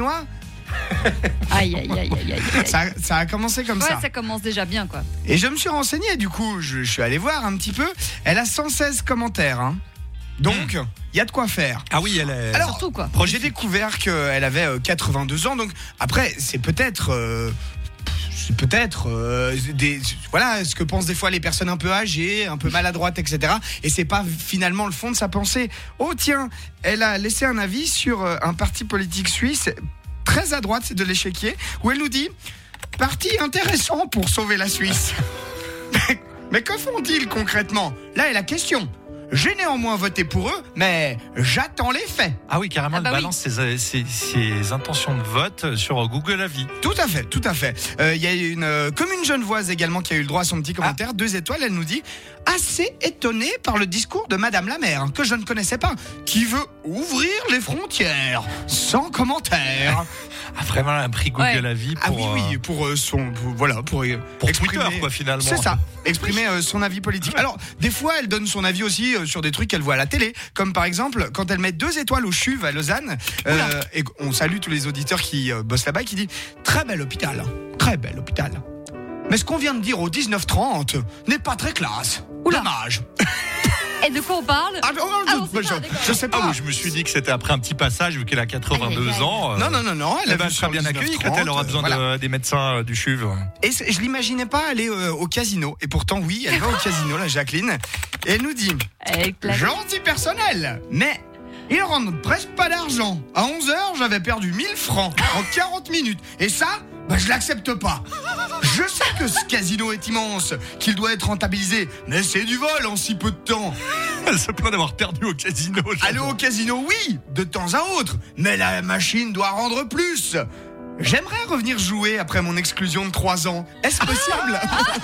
[SPEAKER 6] Aïe, aïe, aïe, aïe, aïe.
[SPEAKER 10] ça, ça a commencé comme
[SPEAKER 6] Ouais,
[SPEAKER 10] ça.
[SPEAKER 6] ça commence déjà bien, quoi.
[SPEAKER 10] Et je me suis renseigné, du coup, je, je suis allé voir un petit peu. Elle a cent seize commentaires, hein. Donc, il y a de quoi faire.
[SPEAKER 2] Ah oui, elle est.
[SPEAKER 10] Alors,
[SPEAKER 6] Surtout, quoi.
[SPEAKER 10] j'ai découvert qu'elle avait euh, quatre-vingt-deux ans. Donc, après, c'est peut-être. euh, c'est peut-être euh, des voilà ce que pensent des fois les personnes un peu âgées, un peu maladroites, et cetera. Et c'est pas finalement le fond de sa pensée. Oh tiens, elle a laissé un avis sur euh, un parti politique suisse très à droite de l'échiquier où elle nous dit parti intéressant pour sauver la Suisse. Mais que font-ils concrètement? Là est la question. J'ai néanmoins voté pour eux, mais j'attends les faits.
[SPEAKER 2] Ah oui, carrément,
[SPEAKER 6] Ah bah
[SPEAKER 2] elle balance ses, ses- ses intentions de vote sur Google Avis.
[SPEAKER 10] Tout à fait, tout à fait. Il y a une euh, commune genevoise également qui a eu le droit à son petit commentaire. Deux étoiles, elle nous dit assez étonnée par le discours de Madame la maire, que je ne connaissais pas, qui veut ouvrir les frontières sans commentaire.
[SPEAKER 2] Ah, vraiment, elle a pris Google
[SPEAKER 6] Ouais.
[SPEAKER 2] Avis pour.
[SPEAKER 10] Ah oui, oui, pour euh, son, pour- voilà, pour, euh,
[SPEAKER 2] Pour
[SPEAKER 10] exprimer-
[SPEAKER 2] Twitter, quoi, finalement.
[SPEAKER 10] C'est ça, exprimer euh, son avis politique. Alors, des fois, elle donne son avis aussi euh, sur des trucs qu'elle voit à la télé, comme par exemple quand elle met deux étoiles au CHUV à Lausanne, euh, et on salue tous les auditeurs qui euh, bossent là-bas, qui dit très bel hôpital, très bel hôpital. Mais ce qu'on vient de dire au dix-neuf trente n'est pas très classe. Dommage.
[SPEAKER 6] Et de quoi on parle
[SPEAKER 10] Ah, oh,
[SPEAKER 6] Ah,
[SPEAKER 10] je,
[SPEAKER 6] on sait
[SPEAKER 10] je-
[SPEAKER 6] pas, d'accord.
[SPEAKER 10] je sais
[SPEAKER 2] Ah
[SPEAKER 10] pas.
[SPEAKER 2] oui, je me suis dit que c'était après un petit passage, vu qu'elle a
[SPEAKER 6] Aïe, aïe,
[SPEAKER 2] quatre-vingt-deux
[SPEAKER 6] aïe.
[SPEAKER 2] ans. euh,
[SPEAKER 10] Non, non, non, non, elle
[SPEAKER 2] eh
[SPEAKER 10] a
[SPEAKER 2] ben,
[SPEAKER 10] vu
[SPEAKER 2] elle
[SPEAKER 10] sur
[SPEAKER 2] sera bien
[SPEAKER 10] le
[SPEAKER 2] accueillie
[SPEAKER 10] dix-neuf
[SPEAKER 2] quand elle aura
[SPEAKER 10] trente,
[SPEAKER 2] besoin
[SPEAKER 10] voilà.
[SPEAKER 2] de- des médecins euh, du C H U V.
[SPEAKER 10] Et c'est- je l'imaginais pas aller euh, au casino. Et pourtant, oui, elle va au casino, la Jacqueline. Et elle nous dit
[SPEAKER 6] Avec la-
[SPEAKER 10] gentil personnel, mais ils rendent presque pas d'argent. À onze heures, j'avais perdu mille francs en quarante minutes. Et ça, bah, je l'accepte pas. Je sais que ce casino est immense, qu'il doit être rentabilisé, mais c'est du vol en si peu de temps.
[SPEAKER 2] Elle se plaint d'avoir perdu au casino.
[SPEAKER 10] Aller au casino, oui, de temps à autre, mais la machine doit rendre plus. J'aimerais revenir jouer après mon exclusion de trois ans. Est-ce possible?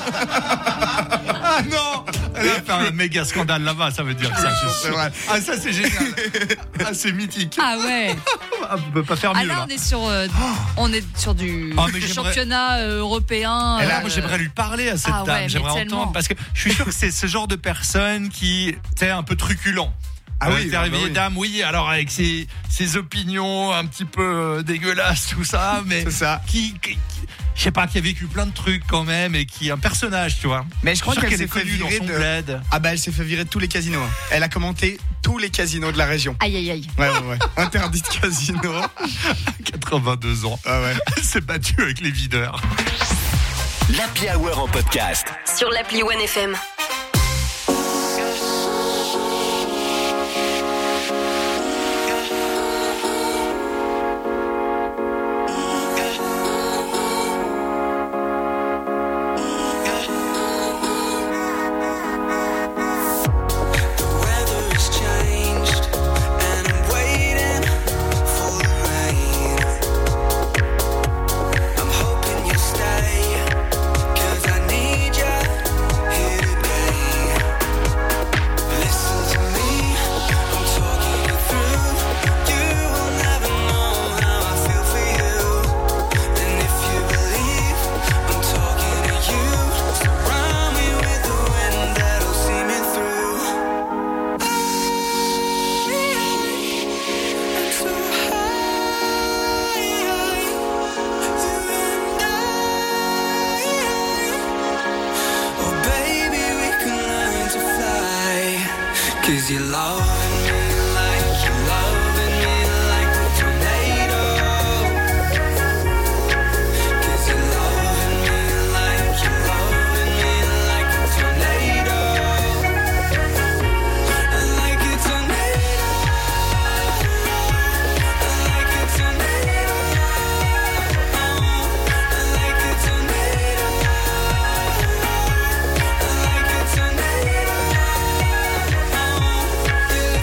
[SPEAKER 2] Ah non, elle a fait un méga scandale là-bas, ça veut dire ça. je suis
[SPEAKER 10] C'est
[SPEAKER 2] sûr.
[SPEAKER 10] vrai.
[SPEAKER 2] Ah, ça c'est génial. Ah, c'est mythique.
[SPEAKER 6] Ah ouais.
[SPEAKER 2] Ah, on peut pas faire
[SPEAKER 6] Ah
[SPEAKER 2] mieux
[SPEAKER 6] là,
[SPEAKER 2] là.
[SPEAKER 6] on est sur, euh, on est sur du
[SPEAKER 2] Ah, mais j'aimerais-
[SPEAKER 6] championnat euh, européen.
[SPEAKER 2] Et là,
[SPEAKER 6] euh,
[SPEAKER 2] moi, j'aimerais lui parler à cette
[SPEAKER 6] ah ouais,
[SPEAKER 2] dame.
[SPEAKER 6] mais
[SPEAKER 2] J'aimerais
[SPEAKER 6] tellement.
[SPEAKER 2] entendre parce que je suis sûr que c'est ce genre de personne qui, tu sais, un peu truculent.
[SPEAKER 10] Ah
[SPEAKER 2] Euh,
[SPEAKER 10] oui,
[SPEAKER 2] t'es
[SPEAKER 10] ah
[SPEAKER 2] arrivé,
[SPEAKER 10] bah oui.
[SPEAKER 2] dame, oui, alors avec ses, ses opinions un petit peu euh, dégueulasses, tout ça, mais
[SPEAKER 10] C'est ça.
[SPEAKER 2] qui, qui- qui- je sais pas, qui a vécu plein de trucs quand même et qui est un personnage, tu vois.
[SPEAKER 10] Mais je crois
[SPEAKER 2] suis sûr
[SPEAKER 10] qu'elle
[SPEAKER 2] qu'elle
[SPEAKER 10] s'est
[SPEAKER 2] est
[SPEAKER 10] fait
[SPEAKER 2] connue dans
[SPEAKER 10] virer
[SPEAKER 2] son
[SPEAKER 10] de...
[SPEAKER 2] bled.
[SPEAKER 10] Ah bah elle s'est fait virer de tous les casinos. hein. Elle a commenté tous les casinos de la région.
[SPEAKER 6] Aïe aïe aïe.
[SPEAKER 10] Ouais, ouais, ouais. Interdit de casino.
[SPEAKER 2] quatre-vingt-deux ans.
[SPEAKER 10] Ah ouais.
[SPEAKER 2] Elle s'est battue avec les videurs.
[SPEAKER 5] L'Happy Hour en podcast.
[SPEAKER 4] Sur l'appli One F M.
[SPEAKER 11] Cause you're loving me like you're loving me like a tornado. Cause you're loving me like you're loving me like a tornado. Like a tornado. Like a tornado. Like a tornado. Like a tornado.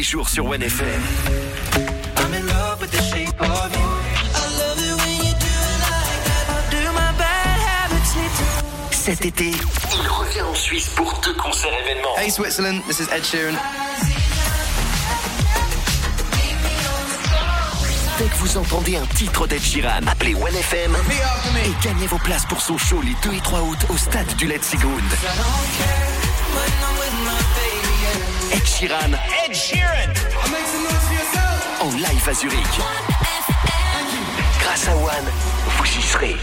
[SPEAKER 5] jours sur One F M.
[SPEAKER 11] I'm in love with the shape of you. I love it when you do it like that. I do my bad habits need to.
[SPEAKER 5] Cet été, il revient en Suisse pour deux concerts événements.
[SPEAKER 14] Hey Switzerland, this is Ed Sheeran.
[SPEAKER 5] Dès que vous entendez un titre d'Ed Sheeran, appelez One F M et gagnez vos places pour son show les deux et trois août au stade du Letzigrund. Ed Sheeran.
[SPEAKER 11] Ed Sheeran.
[SPEAKER 5] En live à Zurich. Grâce à One, vous y serez.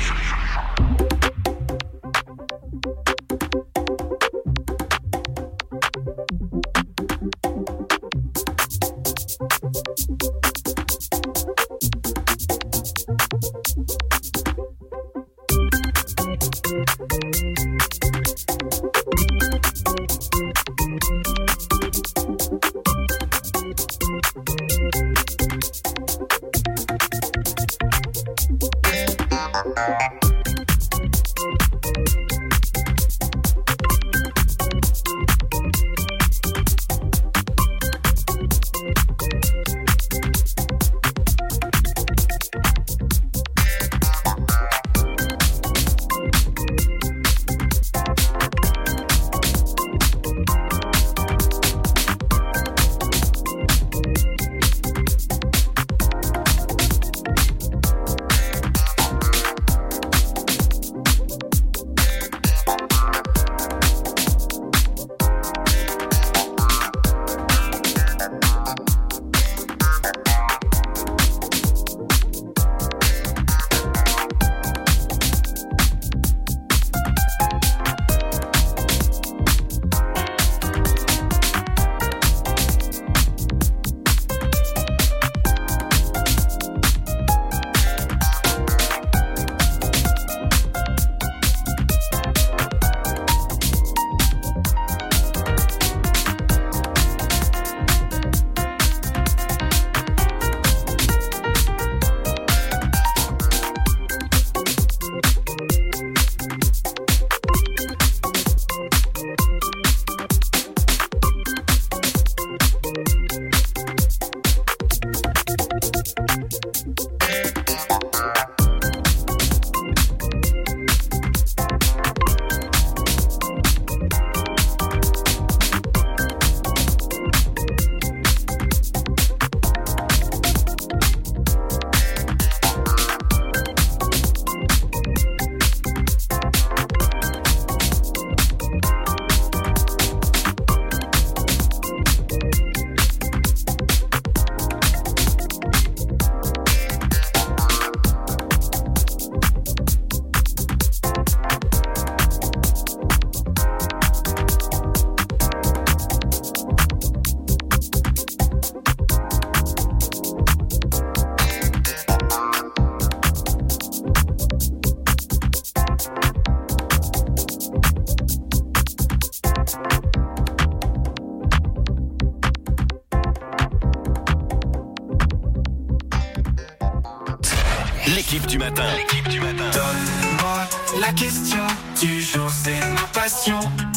[SPEAKER 5] L'équipe du matin. L'équipe du matin.
[SPEAKER 11] Donne-moi la question du jour, c'est ma passion.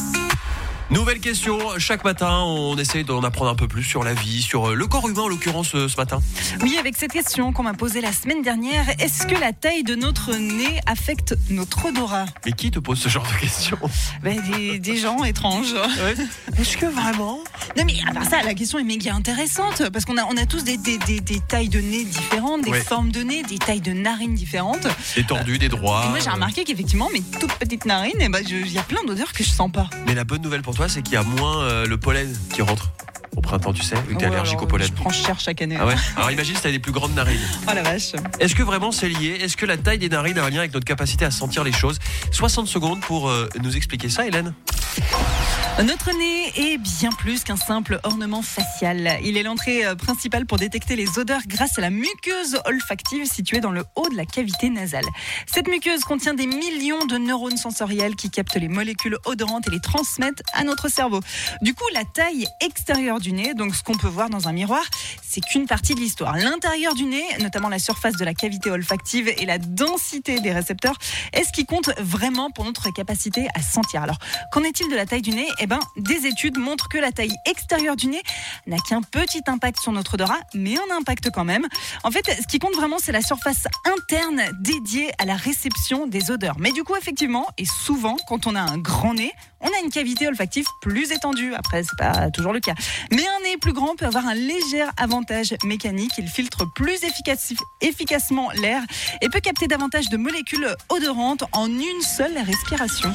[SPEAKER 1] Nouvelle question, chaque matin on essaye d'en apprendre un peu plus sur la vie, sur le corps humain en l'occurrence ce matin.
[SPEAKER 7] Oui, avec cette question qu'on m'a posée la semaine dernière, est-ce que la taille de notre nez affecte notre odorat ?
[SPEAKER 1] Mais qui te pose ce genre de questions ?
[SPEAKER 7] Ben, des, des gens étranges.
[SPEAKER 1] Ouais. Est-ce que vraiment ?
[SPEAKER 7] Non mais à part ça, la question est méga intéressante parce qu'on a, on a tous des, des, des, des tailles de nez différentes, des
[SPEAKER 1] ouais.
[SPEAKER 7] formes de nez, des tailles de narines différentes.
[SPEAKER 1] Des tordus, des droits.
[SPEAKER 7] Et moi j'ai remarqué qu'effectivement mes toutes petites narines, il eh ben, y a plein d'odeurs que je sens pas.
[SPEAKER 1] Mais la bonne nouvelle pour toi, c'est qu'il y a moins euh, le pollen qui rentre au printemps, tu sais, vu que t'es
[SPEAKER 7] ouais,
[SPEAKER 1] allergique
[SPEAKER 7] alors,
[SPEAKER 1] au pollen.
[SPEAKER 7] Je prends cher chaque année.
[SPEAKER 1] Ah ouais. Alors imagine si t'as les plus grandes narines.
[SPEAKER 7] Oh la vache.
[SPEAKER 1] Est-ce que vraiment c'est lié ? Est-ce que la taille des narines a un lien avec notre capacité à sentir les choses ? soixante secondes pour euh, nous expliquer ça, Hélène.
[SPEAKER 7] Notre nez est bien plus qu'un simple ornement facial. Il est l'entrée principale pour détecter les odeurs grâce à la muqueuse olfactive située dans le haut de la cavité nasale. Cette muqueuse contient des millions de neurones sensoriels qui captent les molécules odorantes et les transmettent à notre cerveau. Du coup, la taille extérieure du nez, donc ce qu'on peut voir dans un miroir, c'est qu'une partie de l'histoire. L'intérieur du nez, notamment la surface de la cavité olfactive et la densité des récepteurs, est ce qui compte vraiment pour notre capacité à sentir. Alors, qu'en est-il de la taille du nez ? Eh eh ben, des études montrent que la taille extérieure du nez n'a qu'un petit impact sur notre odorat, mais un impact quand même. En fait, ce qui compte vraiment, c'est la surface interne dédiée à la réception des odeurs. Mais du coup, effectivement, et souvent, quand on a un grand nez, on a une cavité olfactive plus étendue. Après, c'est pas toujours le cas. Mais un nez plus grand peut avoir un léger avantage mécanique. Il filtre plus efficace, efficacement l'air et peut capter davantage de molécules odorantes en une seule respiration.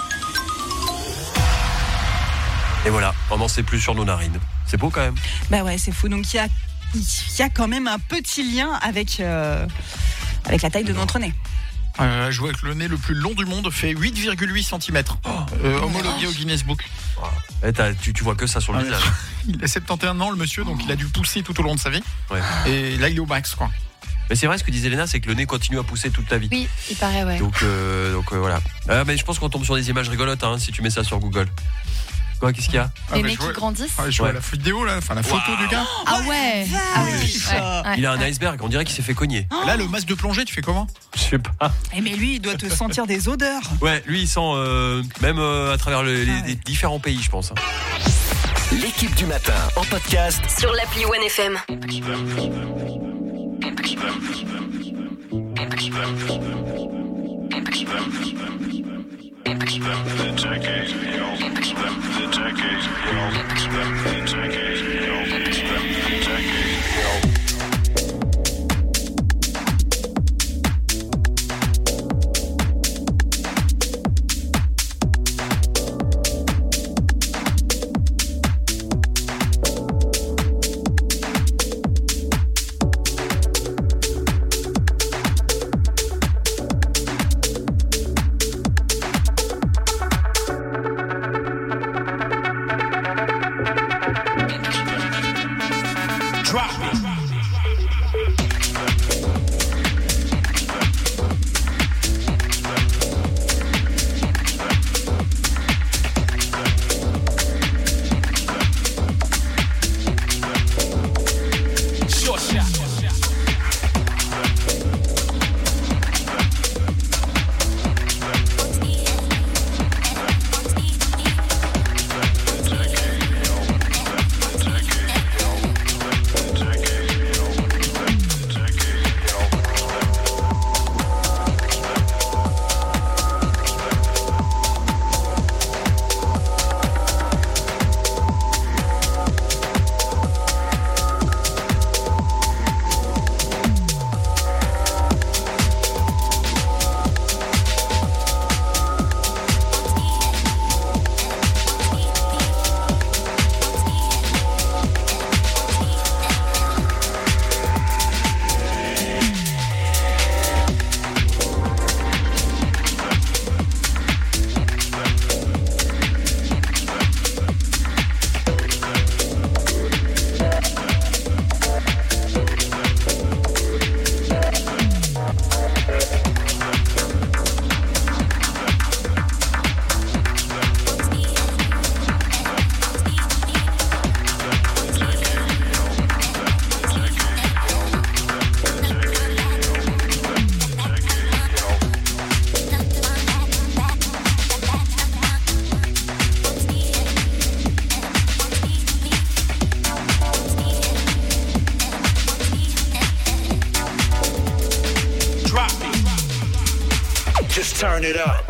[SPEAKER 1] Et voilà, on n'en sait plus sur nos narines. C'est beau quand même.
[SPEAKER 7] Bah ouais, c'est fou. Donc il y a, il y a quand même un petit lien avec, euh, avec la taille de notre nez.
[SPEAKER 12] Euh, je vois que le nez le plus long du monde fait huit virgule huit centimètres, oh, euh, homologué au Guinness Book.
[SPEAKER 1] Et tu, tu vois que ça sur le
[SPEAKER 12] ah,
[SPEAKER 1] visage.
[SPEAKER 12] Il a soixante et un ans, le monsieur, donc il a dû pousser tout au long de sa vie. Ouais. Et là, il est au max, quoi.
[SPEAKER 1] Mais c'est vrai, ce que disait Léna, c'est que le nez continue à pousser toute ta vie.
[SPEAKER 6] Oui, il paraît, ouais.
[SPEAKER 1] Donc, euh, donc euh, voilà. Ah, mais je pense qu'on tombe sur des images rigolotes hein, si tu mets ça sur Google. Quoi, qu'est-ce qu'il y a?
[SPEAKER 6] Les ah, nez qui grandissent.
[SPEAKER 12] Ah, je vois ouais. la vidéo là, enfin la photo wow. du gars.
[SPEAKER 6] Ah ouais. Ah oui.
[SPEAKER 1] Ouais. Il a un iceberg, on dirait qu'il s'est fait cogner.
[SPEAKER 12] Oh. Là, le masque de plongée, tu fais comment?
[SPEAKER 1] Je sais pas.
[SPEAKER 7] Eh mais lui, il doit te sentir des odeurs.
[SPEAKER 1] Ouais, lui, il sent euh, même euh, à travers le, les, ah ouais. les différents pays, je pense.
[SPEAKER 5] L'équipe du matin en podcast
[SPEAKER 4] sur l'appli One F M.
[SPEAKER 5] Turn it up.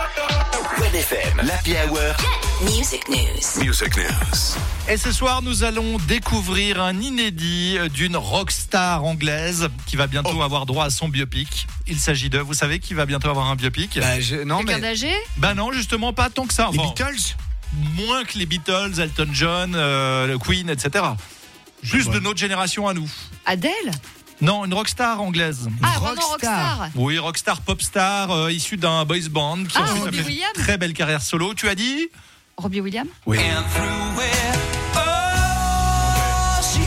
[SPEAKER 5] One F M, l'Happy Hour.
[SPEAKER 4] Music News.
[SPEAKER 5] Music News.
[SPEAKER 2] Et ce soir, nous allons découvrir un inédit d'une rockstar anglaise qui va bientôt oh. avoir droit à son biopic. Il s'agit de, vous savez qui va bientôt avoir un biopic?
[SPEAKER 10] Bah, je, non,
[SPEAKER 6] Quelqu'un
[SPEAKER 10] mais...
[SPEAKER 6] d'âgé?
[SPEAKER 2] Bah non, justement pas tant que ça.
[SPEAKER 10] Les
[SPEAKER 2] enfin,
[SPEAKER 10] Beatles?
[SPEAKER 2] Moins que les Beatles, Elton John, euh, le Queen, et cetera. Plus de notre génération à nous.
[SPEAKER 6] Adèle?
[SPEAKER 2] Non, une rockstar anglaise.
[SPEAKER 6] Ah, vraiment rockstar.
[SPEAKER 2] Oui, rockstar, popstar, euh, issue d'un boys band qui
[SPEAKER 6] ah,
[SPEAKER 2] ensuite
[SPEAKER 6] Robbie
[SPEAKER 2] a fait
[SPEAKER 6] Williams.
[SPEAKER 2] une très belle carrière solo. Tu as dit
[SPEAKER 6] Robbie Williams?
[SPEAKER 2] Oui.
[SPEAKER 6] Non,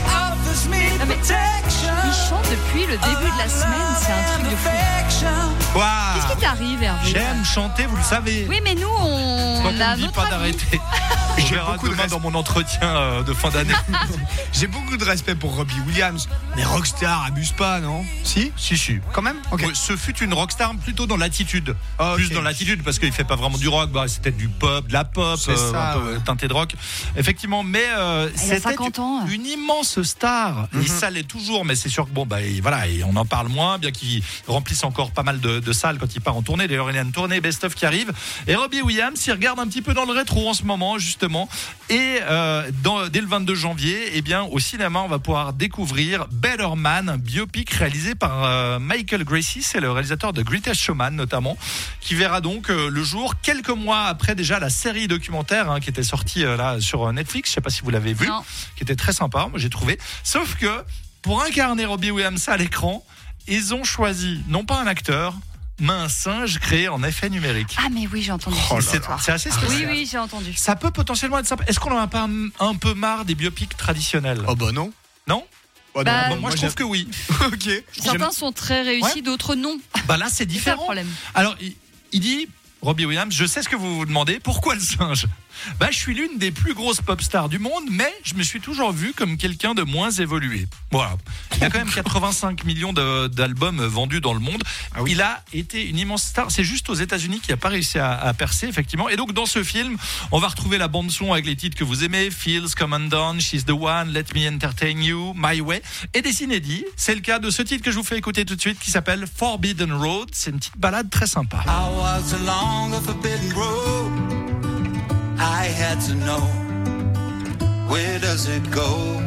[SPEAKER 6] mais il chante depuis le début de la semaine, c'est un truc de fou.
[SPEAKER 2] Quoi ?
[SPEAKER 6] Qu'est-ce qui t'arrive, Hervé ?
[SPEAKER 2] J'aime chanter, vous le savez.
[SPEAKER 6] Oui, mais nous, on,
[SPEAKER 2] Quand
[SPEAKER 6] on
[SPEAKER 2] on
[SPEAKER 6] a
[SPEAKER 2] me dit
[SPEAKER 6] notre
[SPEAKER 2] pas
[SPEAKER 6] avis.
[SPEAKER 2] d'arrêter. On verra
[SPEAKER 10] beaucoup de
[SPEAKER 2] demain
[SPEAKER 10] res-
[SPEAKER 2] dans mon entretien euh, de fin d'année.
[SPEAKER 10] J'ai beaucoup de respect pour Robbie Williams, mais Rockstar abuse pas, non ? Si ?
[SPEAKER 2] Si, si.
[SPEAKER 10] Quand même ? Ok.
[SPEAKER 2] Ouais, ce fut une rockstar plutôt dans l'attitude.
[SPEAKER 10] Ok.
[SPEAKER 2] Plus dans l'attitude parce qu'il fait pas vraiment du rock, bah, c'était du pop, de la pop,
[SPEAKER 10] C'est
[SPEAKER 2] euh,
[SPEAKER 10] ça,
[SPEAKER 2] un peu
[SPEAKER 10] ouais.
[SPEAKER 2] teinté de rock. Effectivement, mais euh,
[SPEAKER 6] Il a
[SPEAKER 2] c'était
[SPEAKER 6] cinquante ans.
[SPEAKER 2] une immense star.
[SPEAKER 10] Mhm.
[SPEAKER 2] Et ça l'est toujours, mais c'est sûr que bon, bah, et voilà, et on en parle moins, bien qu'il remplisse encore pas mal de, de salles quand il part en tournée. D'ailleurs, il y a une tournée best-of qui arrive. Et Robbie Williams, il regarde un petit peu dans le rétro en ce moment, justement. Et euh, dans, dès le vingt-deux janvier, eh bien, au cinéma, on va pouvoir découvrir Better Man, un biopic réalisé par euh, Michael Gracie, c'est le réalisateur de Greatest Showman notamment, qui verra donc euh, le jour quelques mois après déjà la série documentaire hein, qui était sortie euh, là sur Netflix. Je sais pas si vous l'avez vu,
[SPEAKER 6] Non.
[SPEAKER 2] qui était très sympa, moi j'ai trouvé. Sauf que pour incarner Robbie Williams à l'écran, ils ont choisi non pas un acteur, mais un singe créé en effet numérique.
[SPEAKER 6] Ah, mais oui, j'ai entendu
[SPEAKER 2] Oh
[SPEAKER 6] cette
[SPEAKER 2] là
[SPEAKER 6] histoire.
[SPEAKER 2] là, c'est assez spécial.
[SPEAKER 6] Oui, oui, j'ai entendu.
[SPEAKER 2] Ça peut potentiellement être sympa. Est-ce qu'on en a pas un, un peu marre des biopics traditionnels ?
[SPEAKER 10] Oh bah non.
[SPEAKER 2] Non ?
[SPEAKER 10] Bah,
[SPEAKER 6] Bah,
[SPEAKER 10] non.
[SPEAKER 2] Bon, moi, je
[SPEAKER 10] j'ai-
[SPEAKER 2] trouve que oui.
[SPEAKER 10] Ok.
[SPEAKER 6] Certains sont très réussis,
[SPEAKER 2] Ouais.
[SPEAKER 6] d'autres non.
[SPEAKER 2] Bah là, c'est
[SPEAKER 6] C'est ça le
[SPEAKER 2] différent.
[SPEAKER 6] problème.
[SPEAKER 2] Alors, il, il dit, Robbie Williams, je sais ce que vous vous demandez, pourquoi le singe ? Bah, je suis l'une des plus grosses pop stars du monde, mais je me suis toujours vu comme quelqu'un de moins évolué. Voilà. Il y a quand même quatre-vingt-cinq millions de, d'albums vendus dans le monde.
[SPEAKER 10] Ah oui.
[SPEAKER 2] Il a été une immense star. C'est juste aux États-Unis qu'il n'a pas réussi à, à percer, effectivement. Et donc, dans ce film, on va retrouver la bande-son avec les titres que vous aimez, Feels, Come Undone, She's the One, Let Me Entertain You, My Way, et des inédits. C'est le cas de ce titre que je vous fais écouter tout de suite qui s'appelle Forbidden Road. C'est une petite balade très sympa.
[SPEAKER 11] I was along a forbidden road. I had to know, where does it go?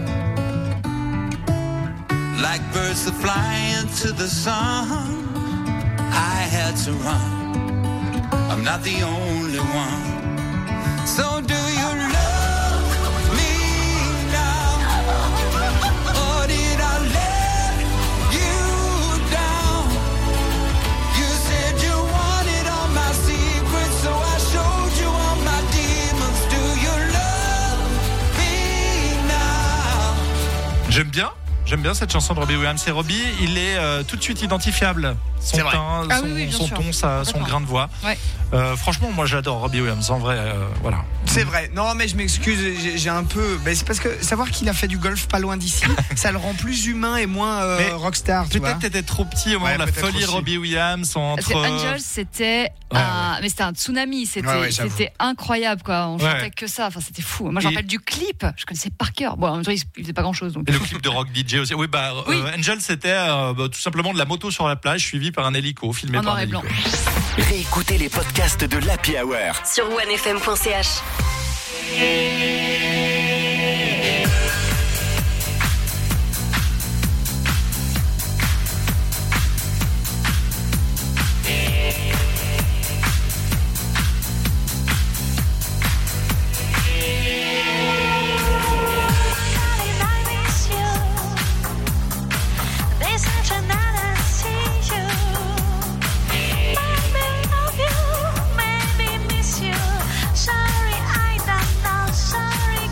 [SPEAKER 11] Like birds that fly into the sun, I had to run. I'm not the only one. So do you love me now? Or did I let you down? You said you wanted all my secrets, so I showed you all my demons. Do you love me now?
[SPEAKER 2] J'aime bien. J'aime bien cette chanson de Robbie Williams. Et Robbie, il est euh, tout de suite identifiable. Son
[SPEAKER 10] C'est vrai.
[SPEAKER 2] teint,
[SPEAKER 6] Ah
[SPEAKER 2] son,
[SPEAKER 6] oui, oui, bien
[SPEAKER 2] son
[SPEAKER 6] sûr.
[SPEAKER 2] ton, sa- son
[SPEAKER 6] D'accord.
[SPEAKER 2] grain de voix.
[SPEAKER 6] Ouais.
[SPEAKER 2] Euh, franchement, moi j'adore Robbie Williams. En vrai, euh, voilà.
[SPEAKER 10] C'est vrai. Non, mais je m'excuse, j'ai, j'ai un peu. Ben, c'est parce que savoir qu'il a fait du golf pas loin d'ici, ça le rend plus humain et moins euh,
[SPEAKER 2] Mais
[SPEAKER 10] rockstar. Tu vois.
[SPEAKER 2] Peut-être t'étais trop petit au moment
[SPEAKER 10] Ouais,
[SPEAKER 2] de la
[SPEAKER 10] peut-être
[SPEAKER 2] folie
[SPEAKER 10] aussi.
[SPEAKER 2] Robbie Williams
[SPEAKER 6] Parce
[SPEAKER 2] entre.
[SPEAKER 6] que Angels, c'était
[SPEAKER 2] Ouais,
[SPEAKER 6] un, mais c'était un tsunami, c'était,
[SPEAKER 10] Ouais, ouais, j'avoue.
[SPEAKER 6] c'était incroyable, quoi. On
[SPEAKER 2] Ouais.
[SPEAKER 6] chantait que ça, enfin, c'était fou. Moi, je me
[SPEAKER 2] Et-
[SPEAKER 6] rappelle du clip, je connaissais par cœur. Bon, en même temps, il il faisait pas grand chose, donc.
[SPEAKER 2] Et le clip de Rock D J aussi. Oui, bah,
[SPEAKER 6] Oui.
[SPEAKER 2] euh, Angel, c'était euh, bah, tout simplement de la moto sur la plage, suivi par un hélico, filmé
[SPEAKER 6] En
[SPEAKER 2] par
[SPEAKER 6] noir
[SPEAKER 2] un
[SPEAKER 6] et blanc.
[SPEAKER 2] hélico.
[SPEAKER 5] Réécoutez les podcasts de l'Happy Hour
[SPEAKER 4] Sur one f m point c h.
[SPEAKER 14] Sorry, I don't know. Sorry,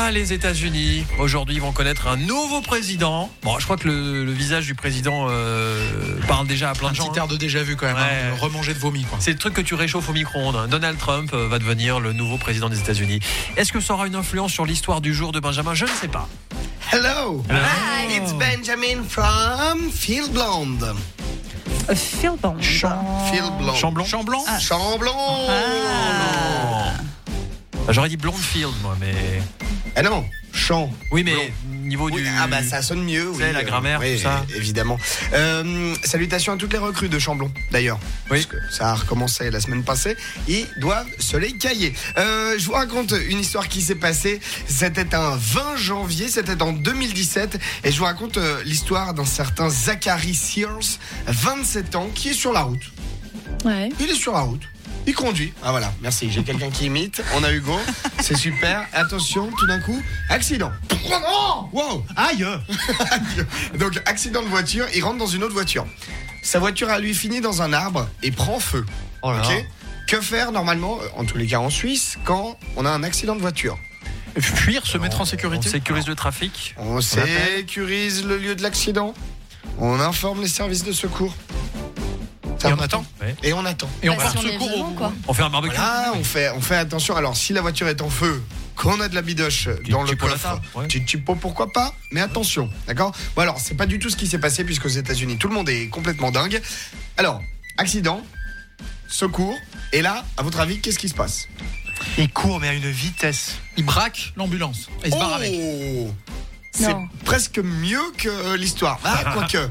[SPEAKER 1] Ah, les États-Unis, aujourd'hui, vont connaître un nouveau président. Bon, je crois que le, le visage du président euh, parle déjà à plein
[SPEAKER 12] Un
[SPEAKER 1] de gens.
[SPEAKER 12] petit air de déjà vu quand même,
[SPEAKER 1] Ouais.
[SPEAKER 12] hein, remanger de vomi quoi.
[SPEAKER 1] C'est le truc que tu réchauffes au micro-ondes. hein. Donald Trump euh, va devenir le nouveau président des États-Unis. Est-ce que ça aura une influence sur l'histoire du jour de Benjamin? Je ne sais pas.
[SPEAKER 10] Hello. Hi, it's Benjamin from Field Blonde.
[SPEAKER 7] Euh, Phil Bond.
[SPEAKER 10] Field Blonde.
[SPEAKER 1] Chamblon
[SPEAKER 12] Chamblon
[SPEAKER 7] Ah.
[SPEAKER 10] Chamblon.
[SPEAKER 7] Ah.
[SPEAKER 1] J'aurais dit Blondefield, moi, mais.
[SPEAKER 10] Ah non, champ.
[SPEAKER 1] Oui, mais
[SPEAKER 10] Blond.
[SPEAKER 1] niveau
[SPEAKER 10] Oui,
[SPEAKER 1] du.
[SPEAKER 10] ah bah ça sonne mieux.
[SPEAKER 1] Tu sais,
[SPEAKER 10] oui,
[SPEAKER 1] la
[SPEAKER 10] euh,
[SPEAKER 1] grammaire,
[SPEAKER 10] oui,
[SPEAKER 1] tout ça.
[SPEAKER 10] Évidemment. Euh, salutations à toutes les recrues de Chamblon, d'ailleurs.
[SPEAKER 1] Oui.
[SPEAKER 10] Parce que ça a recommencé la semaine passée. Ils doivent se les cailler. Euh, je vous raconte une histoire qui s'est passée. C'était un vingt janvier, c'était en deux mille dix-sept. Et je vous raconte euh, l'histoire d'un certain Zachary Sears, vingt-sept ans, qui est sur la route.
[SPEAKER 6] Ouais.
[SPEAKER 10] Il est sur la route. Il conduit. Ah voilà, merci. J'ai quelqu'un qui imite. On a Hugo. C'est super. Attention, tout d'un coup, accident. Oh non! Wow! Aïe! Donc, accident de voiture, il rentre dans une autre voiture. Sa voiture a lui fini dans un arbre et prend feu.
[SPEAKER 1] Oh là là.
[SPEAKER 10] Ok? Que faire normalement, en tous les cas en Suisse, quand on a un accident de voiture?
[SPEAKER 12] Fuir, se mettre en
[SPEAKER 1] On
[SPEAKER 12] sécurité.
[SPEAKER 1] sécurise le trafic.
[SPEAKER 10] On sécurise le lieu de l'accident. On informe les services de secours. C'est
[SPEAKER 12] Et on
[SPEAKER 10] important.
[SPEAKER 12] attend.
[SPEAKER 1] Ouais.
[SPEAKER 10] Et on attend.
[SPEAKER 12] Et on
[SPEAKER 6] Bah,
[SPEAKER 12] part
[SPEAKER 6] si on est
[SPEAKER 12] secours
[SPEAKER 6] vivant,
[SPEAKER 12] au
[SPEAKER 6] quoi.
[SPEAKER 1] On fait un barbecue.
[SPEAKER 10] Voilà, on fait, on fait attention. Alors, si la voiture est en feu, qu'on a de la bidoche dans le
[SPEAKER 1] chipolata,
[SPEAKER 10] coffre,
[SPEAKER 1] ouais.
[SPEAKER 10] petit chipo, pourquoi pas? Mais attention, d'accord? Bon, alors, c'est pas du tout ce qui s'est passé, puisqu'aux États-Unis, tout le monde est complètement dingue. Alors, accident, secours, et là, à votre avis, qu'est-ce qui se passe?
[SPEAKER 13] Il court, mais à une vitesse.
[SPEAKER 12] Il braque l'ambulance et il se barre avec.
[SPEAKER 10] Oh, c'est
[SPEAKER 6] Non.
[SPEAKER 10] presque mieux que l'histoire. Ah, quoique.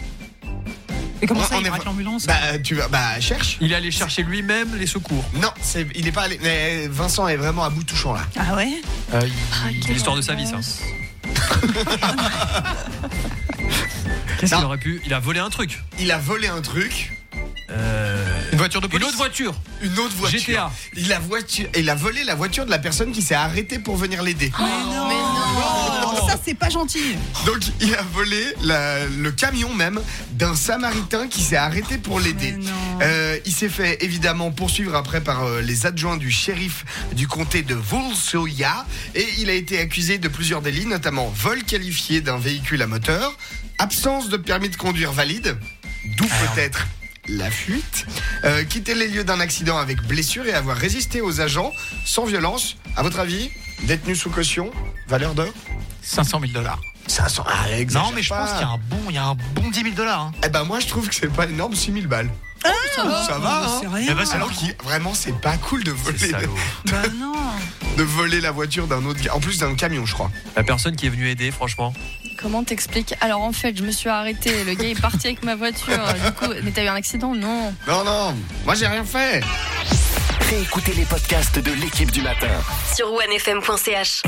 [SPEAKER 7] Et comment
[SPEAKER 10] On-
[SPEAKER 7] ça,
[SPEAKER 10] on
[SPEAKER 7] il
[SPEAKER 10] est
[SPEAKER 7] braque
[SPEAKER 10] vra-
[SPEAKER 7] l'ambulance?
[SPEAKER 10] Bah, tu vas, bah, cherche.
[SPEAKER 1] Il est allé chercher lui-même les secours.
[SPEAKER 10] Non, c'est, il est pas allé. Mais Vincent est vraiment à bout touchant là.
[SPEAKER 7] Ah ouais?
[SPEAKER 1] Euh, il- c'est l'histoire de sa vie, ça. Qu'est-ce
[SPEAKER 10] Non.
[SPEAKER 1] qu'il aurait pu? Il a volé un truc.
[SPEAKER 10] Il a volé un truc.
[SPEAKER 1] Euh,
[SPEAKER 12] Une voiture de
[SPEAKER 1] Une
[SPEAKER 12] police.
[SPEAKER 1] autre voiture.
[SPEAKER 10] Une autre voiture.
[SPEAKER 1] G T A.
[SPEAKER 10] Il a, voiture, il a volé la voiture de la personne qui s'est arrêtée pour venir l'aider.
[SPEAKER 7] Mais non,
[SPEAKER 10] non.
[SPEAKER 7] ça c'est pas gentil.
[SPEAKER 10] Donc il a volé la- le camion même d'un Samaritain qui s'est arrêté pour l'aider.
[SPEAKER 7] Mais non.
[SPEAKER 10] Euh, il s'est fait évidemment poursuivre après par euh, les adjoints du shérif du comté de Volsoya et il a été accusé de plusieurs délits, notamment vol qualifié d'un véhicule à moteur, absence de permis de conduire valide, d'où peut-être la fuite, euh, quitter les lieux d'un accident avec blessure et avoir résisté aux agents sans violence. À votre avis, détenu sous caution, valeur de
[SPEAKER 12] cinq cent mille dollars.
[SPEAKER 10] cinq cents. Ah, exagère
[SPEAKER 13] Non, mais je
[SPEAKER 10] pas.
[SPEAKER 13] pense qu'il y a un bon, il y a un bon dix mille dollars. Hein.
[SPEAKER 10] Eh ben moi je trouve que c'est pas énorme, six mille balles.
[SPEAKER 6] Ça va.
[SPEAKER 10] Ça va, hein.
[SPEAKER 7] C'est rien.
[SPEAKER 13] Eh ben, c'est
[SPEAKER 10] Alors qu'il vraiment c'est pas cool de voler,
[SPEAKER 1] salaud.
[SPEAKER 7] Bah non.
[SPEAKER 10] de voler la voiture d'un autre, ga- en plus d'un camion je crois.
[SPEAKER 1] La personne qui est venue aider, franchement.
[SPEAKER 6] Comment t'expliques? Alors en fait, je me suis arrêtée. Le gars est parti avec ma voiture. Du coup, mais t'as eu un accident? Non.
[SPEAKER 10] Non non, moi j'ai rien fait.
[SPEAKER 5] Réécoutez les podcasts de l'équipe du matin.
[SPEAKER 4] Sur onefm point c h.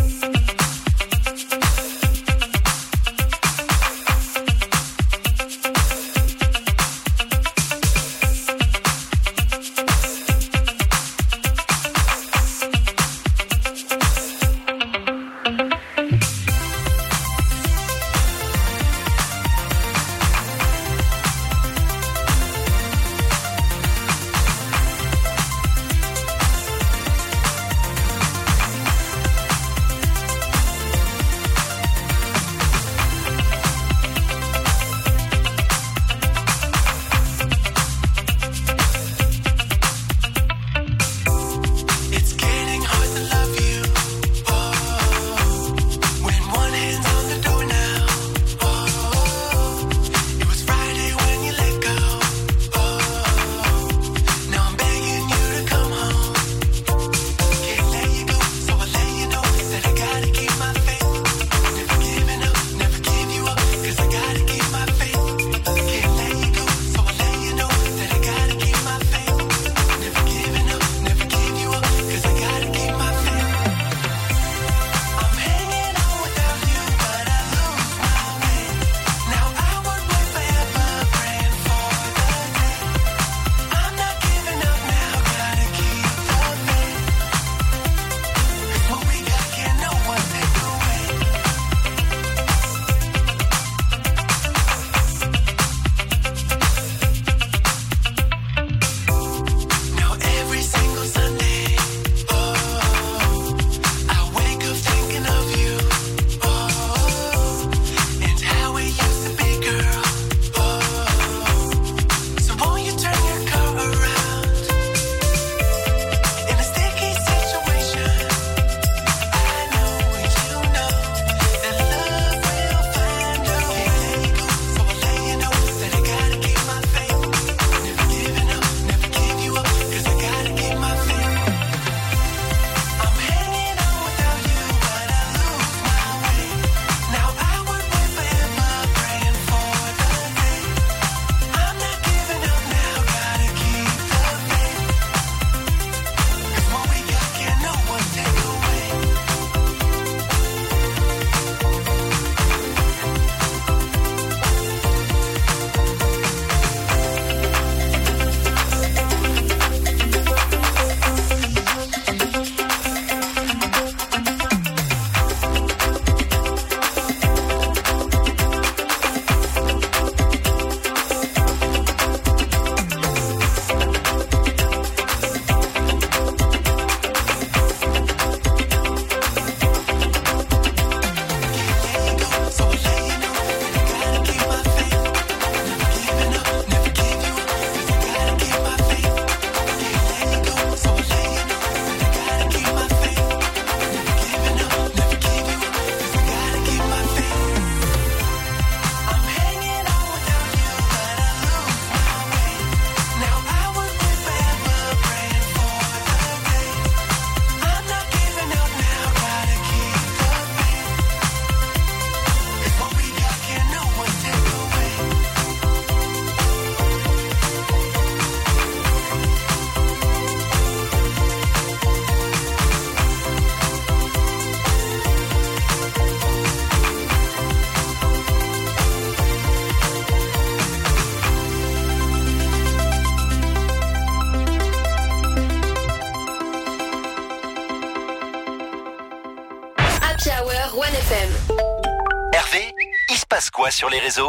[SPEAKER 5] passe quoi sur les réseaux ?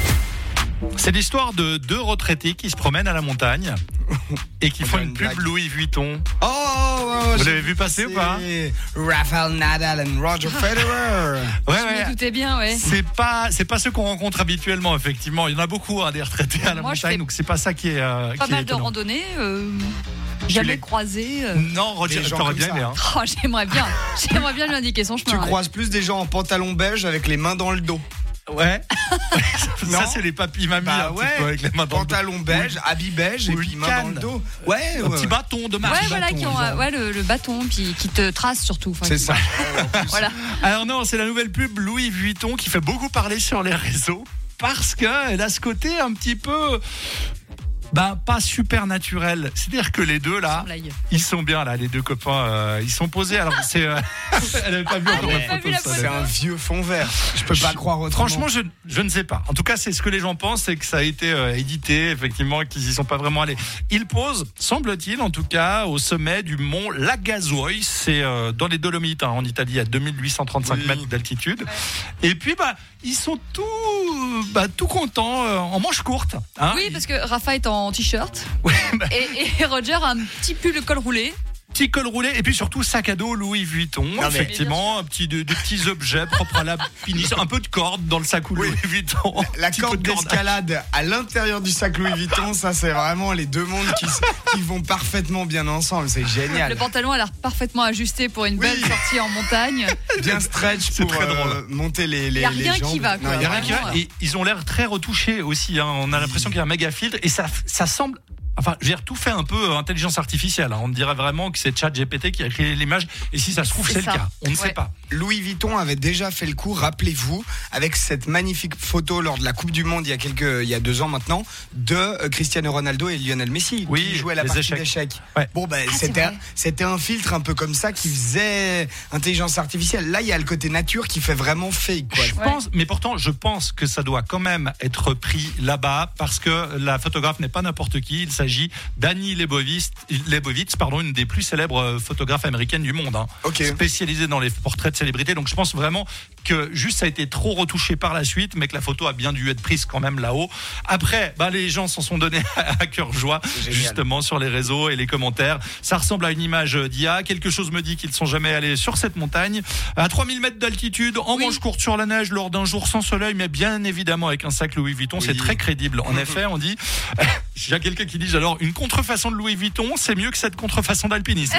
[SPEAKER 2] C'est l'histoire de deux retraités qui se promènent à la montagne et qui font une pub Louis Vuitton.
[SPEAKER 10] Oh, oh,
[SPEAKER 2] vous l'avez vu passer ou pas ?
[SPEAKER 10] Rafael Nadal et Roger Federer.
[SPEAKER 2] Ouais,
[SPEAKER 6] Je
[SPEAKER 2] ouais.
[SPEAKER 6] me doutais bien, ouais.
[SPEAKER 2] C'est pas, c'est pas ceux qu'on rencontre habituellement, effectivement. Il y en a beaucoup, hein, des retraités à la
[SPEAKER 6] Moi, je
[SPEAKER 2] montagne,
[SPEAKER 6] fais
[SPEAKER 2] donc c'est pas ça qui est. Euh,
[SPEAKER 6] Pas
[SPEAKER 2] qui est
[SPEAKER 6] mal de
[SPEAKER 2] étonnant.
[SPEAKER 6] randonnées, euh, jamais
[SPEAKER 2] les-
[SPEAKER 6] croisé. euh.
[SPEAKER 2] Non, Roger,
[SPEAKER 10] Des gens
[SPEAKER 2] t'aurais
[SPEAKER 10] comme
[SPEAKER 2] bien
[SPEAKER 10] ça.
[SPEAKER 2] aimé. Hein.
[SPEAKER 6] Oh, j'aimerais bien, j'aimerais bien lui indiquer son chemin.
[SPEAKER 10] Tu
[SPEAKER 6] ouais.
[SPEAKER 10] croises plus des gens en pantalon beige avec les mains dans le dos.
[SPEAKER 2] Ouais.
[SPEAKER 10] Non.
[SPEAKER 2] Ça, c'est les papis mamies,
[SPEAKER 10] Bah
[SPEAKER 2] un petit
[SPEAKER 10] ouais.
[SPEAKER 2] peu, avec les mains dans le dos.
[SPEAKER 10] Pantalon beige, habit beige et
[SPEAKER 2] Ou
[SPEAKER 10] puis
[SPEAKER 2] une
[SPEAKER 10] main dans
[SPEAKER 2] canne.
[SPEAKER 10] le dos. Ouais,
[SPEAKER 2] Un
[SPEAKER 10] ouais,
[SPEAKER 2] petit
[SPEAKER 10] ouais.
[SPEAKER 2] bâton de marche.
[SPEAKER 6] Ouais, voilà,
[SPEAKER 10] bâton,
[SPEAKER 6] qui ont,
[SPEAKER 10] genre.
[SPEAKER 6] euh, ouais, le, le bâton, puis qui te trace surtout. Enfin,
[SPEAKER 10] C'est
[SPEAKER 6] qui-
[SPEAKER 10] ça.
[SPEAKER 6] Voilà.
[SPEAKER 2] Alors non, c'est la nouvelle pub Louis Vuitton qui fait beaucoup parler sur les réseaux parce qu'elle a ce côté un petit peu... Ben, pas super naturel. C'est-à-dire que les deux, là,
[SPEAKER 6] Blague.
[SPEAKER 2] ils sont bien, là, les deux copains, euh, ils sont posés. Alors, c'est... euh, Elle avait pas vu encore
[SPEAKER 10] ouais.
[SPEAKER 2] la photo.
[SPEAKER 6] la
[SPEAKER 2] ça,
[SPEAKER 10] C'est
[SPEAKER 2] elle.
[SPEAKER 10] un vieux fond vert. Je peux pas croire autrement.
[SPEAKER 2] Franchement, je, je ne sais pas. En tout cas, c'est ce que les gens pensent, c'est que ça a été euh, édité, effectivement, qu'ils y sont pas vraiment allés. Ils posent, semble-t-il, en tout cas, au sommet du mont Lagazuoi. C'est euh, dans les Dolomites, hein, en Italie, à deux mille huit cent trente-cinq
[SPEAKER 10] Oui.
[SPEAKER 2] mètres d'altitude. Et puis, bah, ils sont tout, bah, tout contents, euh, en manches courtes. Hein.
[SPEAKER 6] Oui, parce que Rafa est en t-shirt
[SPEAKER 2] Ouais, bah,
[SPEAKER 6] et, et Roger a un petit pull col roulé.
[SPEAKER 2] petit col roulé et puis surtout sac à dos Louis Vuitton,
[SPEAKER 10] mais-
[SPEAKER 2] effectivement, un petit de, de petits objets propres à l'alpinisme, un peu de corde dans le sac ou
[SPEAKER 10] Oui.
[SPEAKER 2] Louis Vuitton,
[SPEAKER 10] La
[SPEAKER 2] un petit peu
[SPEAKER 10] corde
[SPEAKER 2] de corde.
[SPEAKER 10] d'escalade à l'intérieur du sac Louis Vuitton, ça c'est vraiment les deux mondes qui, s- qui vont parfaitement bien ensemble, c'est
[SPEAKER 6] Le
[SPEAKER 10] génial.
[SPEAKER 6] pantalon a l'air parfaitement ajusté pour une belle
[SPEAKER 10] Oui.
[SPEAKER 6] sortie en montagne.
[SPEAKER 10] Bien stretch
[SPEAKER 2] C'est
[SPEAKER 10] pour
[SPEAKER 2] très
[SPEAKER 10] euh,
[SPEAKER 2] drôle.
[SPEAKER 10] monter les, les
[SPEAKER 6] Y a
[SPEAKER 10] les
[SPEAKER 6] rien
[SPEAKER 10] jambes.
[SPEAKER 6] qui va, quoi.
[SPEAKER 10] Non, y
[SPEAKER 2] Il y
[SPEAKER 10] a
[SPEAKER 2] a rien qui va.
[SPEAKER 6] Vraiment,
[SPEAKER 2] Et ils ont l'air très retouchés aussi, hein. On a l'impression qu'il y a un méga filtre et ça, ça semble. Enfin, je veux dire, tout fait un peu euh, intelligence artificielle. Hein. On dirait vraiment que c'est ChatGPT qui a créé l'image. Et si ça se trouve,
[SPEAKER 6] C'est
[SPEAKER 2] c'est le
[SPEAKER 6] ça.
[SPEAKER 2] cas. On ne
[SPEAKER 6] Ouais.
[SPEAKER 2] sait pas.
[SPEAKER 10] Louis Vuitton avait déjà fait le coup, rappelez-vous, avec cette magnifique photo lors de la Coupe du Monde il y a quelques, il y a deux ans maintenant, de euh, Cristiano Ronaldo et Lionel Messi
[SPEAKER 2] Oui,
[SPEAKER 10] qui jouaient la
[SPEAKER 2] les
[SPEAKER 10] partie
[SPEAKER 2] échecs.
[SPEAKER 10] d'échecs.
[SPEAKER 2] Ouais.
[SPEAKER 10] Bon ben
[SPEAKER 6] Ah, c'est
[SPEAKER 10] c'était,
[SPEAKER 6] vrai.
[SPEAKER 10] c'était un filtre un peu comme ça qui faisait intelligence artificielle. Là il y a le côté nature qui fait vraiment fake quoi.
[SPEAKER 2] Je pense, mais pourtant, je pense que ça doit quand même être pris là-bas parce que la photographe n'est pas n'importe qui. Il s'agit d'Annie Leibovitz, Leibovitz, pardon, une des plus célèbres photographes américaines du monde, hein,
[SPEAKER 10] Ok.
[SPEAKER 2] spécialisée dans les portraits de célébrités. Donc, je pense vraiment que juste ça a été trop retouché par la suite, mais que la photo a bien dû être prise quand même là-haut. Après, bah, les gens s'en sont donnés à cœur joie,
[SPEAKER 10] Génial.
[SPEAKER 2] justement sur les réseaux et les commentaires. Ça ressemble à une image d'I A. Quelque chose me dit qu'ils ne sont jamais allés sur cette montagne à trois mille mètres d'altitude, en
[SPEAKER 6] Oui.
[SPEAKER 2] manche courte sur la neige, lors d'un jour sans soleil, mais bien évidemment avec un sac Louis Vuitton.
[SPEAKER 10] Oui.
[SPEAKER 2] C'est très crédible. En effet, on dit, il y a quelqu'un qui dit alors une contrefaçon de Louis Vuitton, c'est mieux que cette contrefaçon d'alpinisme.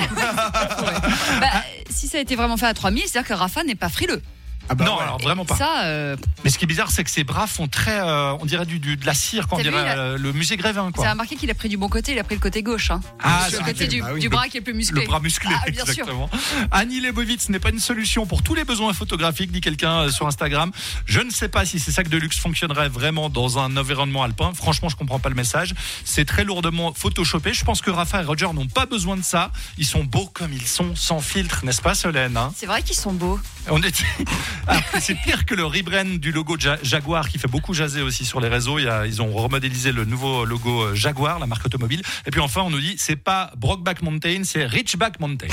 [SPEAKER 6] Bah, si ça a été vraiment fait à trois mille, c'est-à-dire que Rafa n'est pas frileux.
[SPEAKER 10] Ah bah
[SPEAKER 2] non,
[SPEAKER 10] ouais.
[SPEAKER 2] alors vraiment pas.
[SPEAKER 6] Ça, euh,
[SPEAKER 2] Mais ce qui est bizarre, c'est que ses bras font très, euh, on dirait du, du- de la cire, quand on
[SPEAKER 6] T'as vu,
[SPEAKER 2] dirait
[SPEAKER 6] il a-
[SPEAKER 2] euh, le musée Grévin,
[SPEAKER 6] c'est
[SPEAKER 2] quoi.
[SPEAKER 6] remarqué qu'il a pris du bon côté, il a pris le côté gauche. Hein.
[SPEAKER 2] Ah,
[SPEAKER 6] le
[SPEAKER 2] c'est
[SPEAKER 6] côté
[SPEAKER 2] vrai.
[SPEAKER 6] du,
[SPEAKER 10] bah oui.
[SPEAKER 6] du bras qui est le plus musclé.
[SPEAKER 2] Le bras musclé,
[SPEAKER 6] Ah, bien sûr.
[SPEAKER 2] exactement. Annie Leibovitz n'est pas une solution pour tous les besoins photographiques, dit quelqu'un euh, sur Instagram. Je ne sais pas si ces sacs de luxe fonctionneraient vraiment dans un environnement alpin. Franchement, je comprends pas le message. C'est très lourdement photoshopé. Je pense que Rafa et Roger n'ont pas besoin de ça. Ils sont beaux comme ils sont, sans filtre, n'est-ce pas, Solène, hein?
[SPEAKER 6] C'est vrai qu'ils sont beaux.
[SPEAKER 2] On est... Alors, c'est pire que le rebrand du logo Ja- Jaguar qui fait beaucoup jaser aussi sur les réseaux. Il y a, ils ont remodélisé le nouveau logo euh, Jaguar, la marque automobile. Et puis enfin, on nous dit c'est pas Brokeback Mountain, c'est Richback Mountain.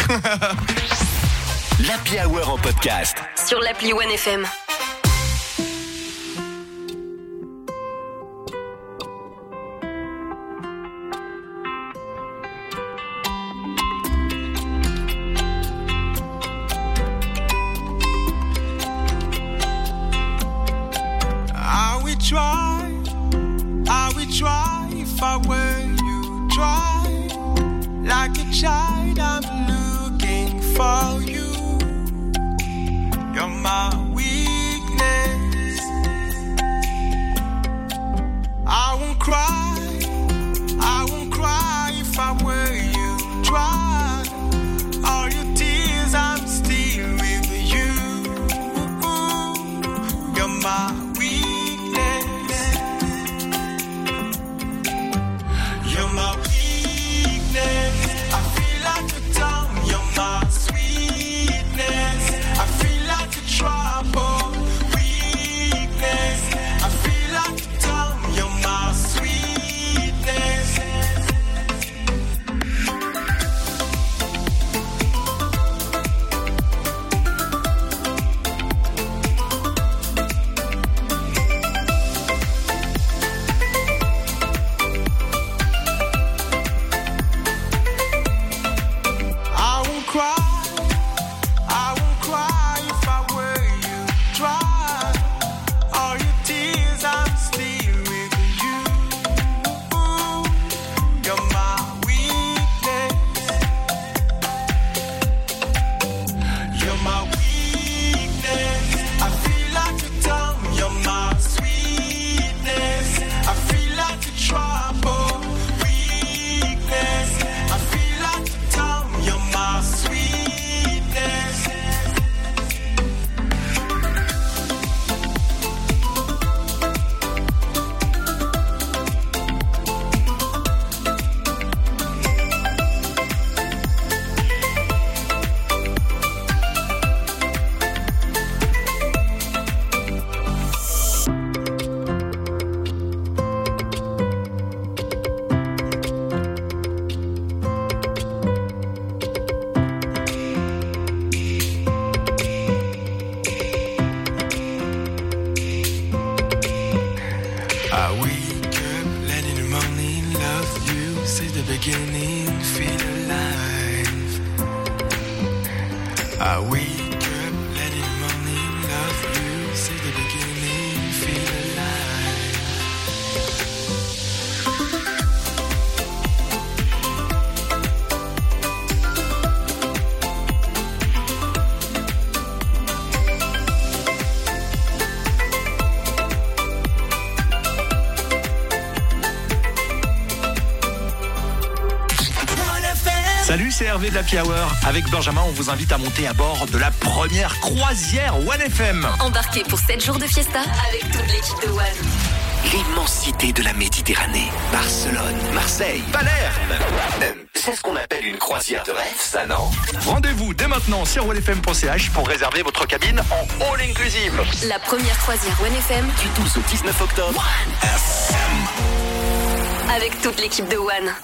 [SPEAKER 5] L'Happy Hour en podcast.
[SPEAKER 4] Sur l'appli One F M.
[SPEAKER 11] I will try, I will try if I were you. Try like a child, I'm looking for you. You're my weakness. I won't cry, I won't cry if I were you. Try all your tears, I'm still with you. You're my weakness. You're my weakness. I feel like a tongue. You're my sweetness. I feel like a trouble. Weakness. I feel like a tongue. You're my sweetness. I wake up late in the morning, love you since the beginning, feel alive. I wake up late in the morning, love you since the beginning, feel alive.
[SPEAKER 13] Salut, c'est Hervé de l'Happy Hour. Avec Benjamin, on vous invite à monter à bord de la première croisière One F M.
[SPEAKER 4] Embarquez pour sept jours de fiesta avec toute l'équipe de One.
[SPEAKER 5] L'immensité de la Méditerranée. Barcelone, Marseille, Palerme. Euh, c'est ce qu'on appelle une croisière de rêve, ça, non?
[SPEAKER 13] Rendez-vous dès maintenant sur one f m point c h pour réserver votre cabine en all inclusive.
[SPEAKER 4] La première croisière One F M
[SPEAKER 5] Du douze au dix-neuf octobre. One F M.
[SPEAKER 4] avec toute l'équipe de One.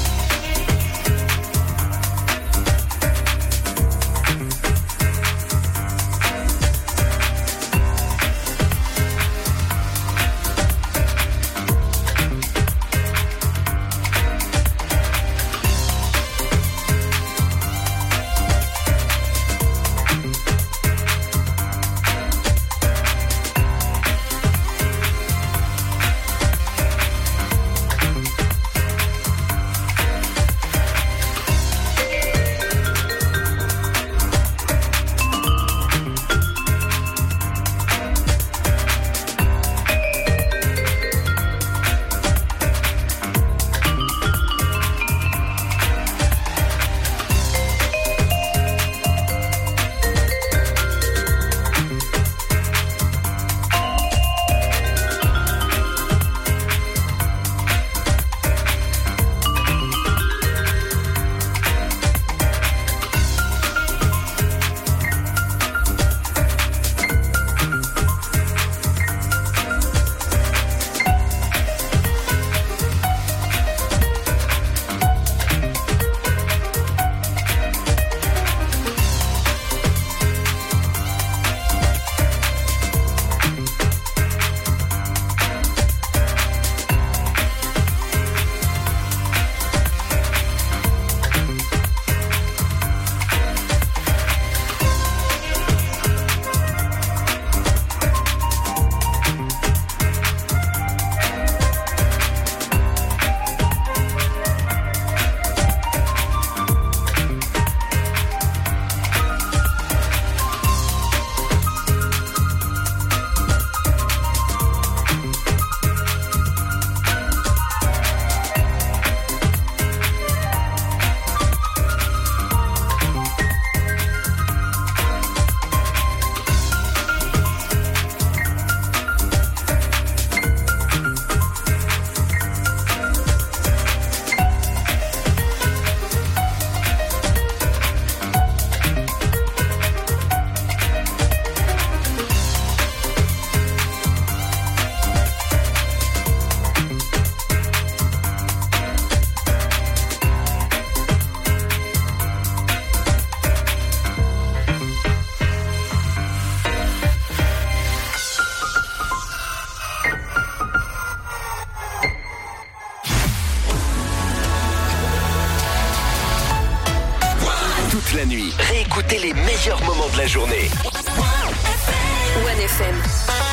[SPEAKER 5] Toute la nuit, réécoutez les meilleurs moments de la journée.
[SPEAKER 4] One F M.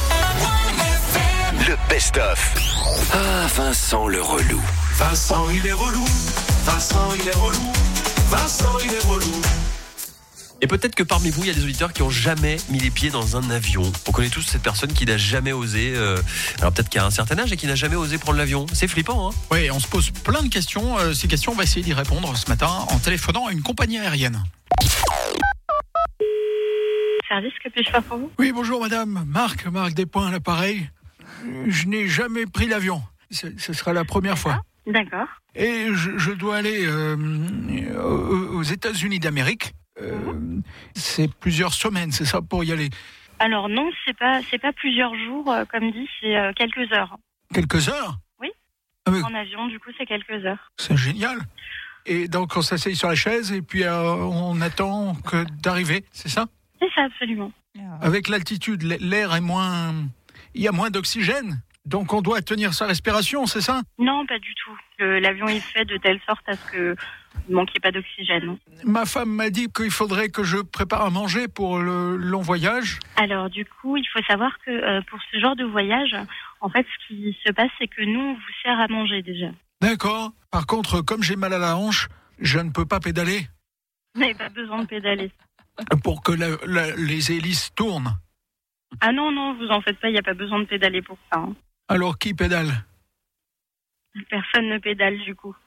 [SPEAKER 5] Le best-of. Ah, Vincent le relou.
[SPEAKER 11] Vincent, il est relou. Vincent, il est relou. Vincent, il est relou.
[SPEAKER 1] Et peut-être que parmi vous, il y a des auditeurs qui n'ont jamais mis les pieds dans un avion. On connaît tous cette personne qui n'a jamais osé, euh, alors peut-être qu'à un certain âge, et qui n'a jamais osé prendre l'avion. C'est flippant, hein?
[SPEAKER 12] Oui, on se pose plein de questions. Euh, ces questions, on va essayer d'y répondre ce matin en téléphonant à une compagnie aérienne.
[SPEAKER 14] Service, que puis-je faire pour vous?
[SPEAKER 12] Oui, bonjour madame. Marc, Marc Despoints à l'appareil. Je n'ai jamais pris l'avion. Ce, ce sera la première fois.
[SPEAKER 14] D'accord.
[SPEAKER 12] Et je, je dois aller euh, aux, aux États-Unis d'Amérique. Euh, c'est plusieurs semaines, c'est ça, pour y aller?
[SPEAKER 14] Alors non, c'est pas c'est pas plusieurs jours, euh, comme dit, c'est euh, quelques heures.
[SPEAKER 12] Quelques heures?
[SPEAKER 14] Oui.
[SPEAKER 12] Ah, mais
[SPEAKER 14] en avion, du coup, c'est quelques heures.
[SPEAKER 12] c'est génial. Et donc on s'assied sur la chaise et puis euh, on attend que d'arriver, c'est ça?
[SPEAKER 14] C'est ça, absolument.
[SPEAKER 12] Avec l'altitude, l'air est moins... Il y a moins d'oxygène Donc on doit tenir sa respiration, c'est ça?
[SPEAKER 14] Non, pas du tout. Le- L'avion est fait de telle sorte à ce que il manquait pas d'oxygène.
[SPEAKER 12] Ma femme m'a dit qu'il faudrait que je prépare à manger pour le long voyage.
[SPEAKER 14] Alors du coup, il faut savoir que euh, pour ce genre de voyage, en fait, ce qui se passe, c'est que nous, on vous sert à manger déjà.
[SPEAKER 12] D'accord. Par contre, comme j'ai mal à la hanche, je ne peux pas pédaler
[SPEAKER 14] Vous n'avez pas besoin de pédaler.
[SPEAKER 12] pour que la- la- les hélices tournent.
[SPEAKER 14] Ah non, non, vous en faites pas, il n'y a pas besoin de pédaler pour ça. hein.
[SPEAKER 12] Alors qui pédale?
[SPEAKER 14] Personne ne pédale du coup.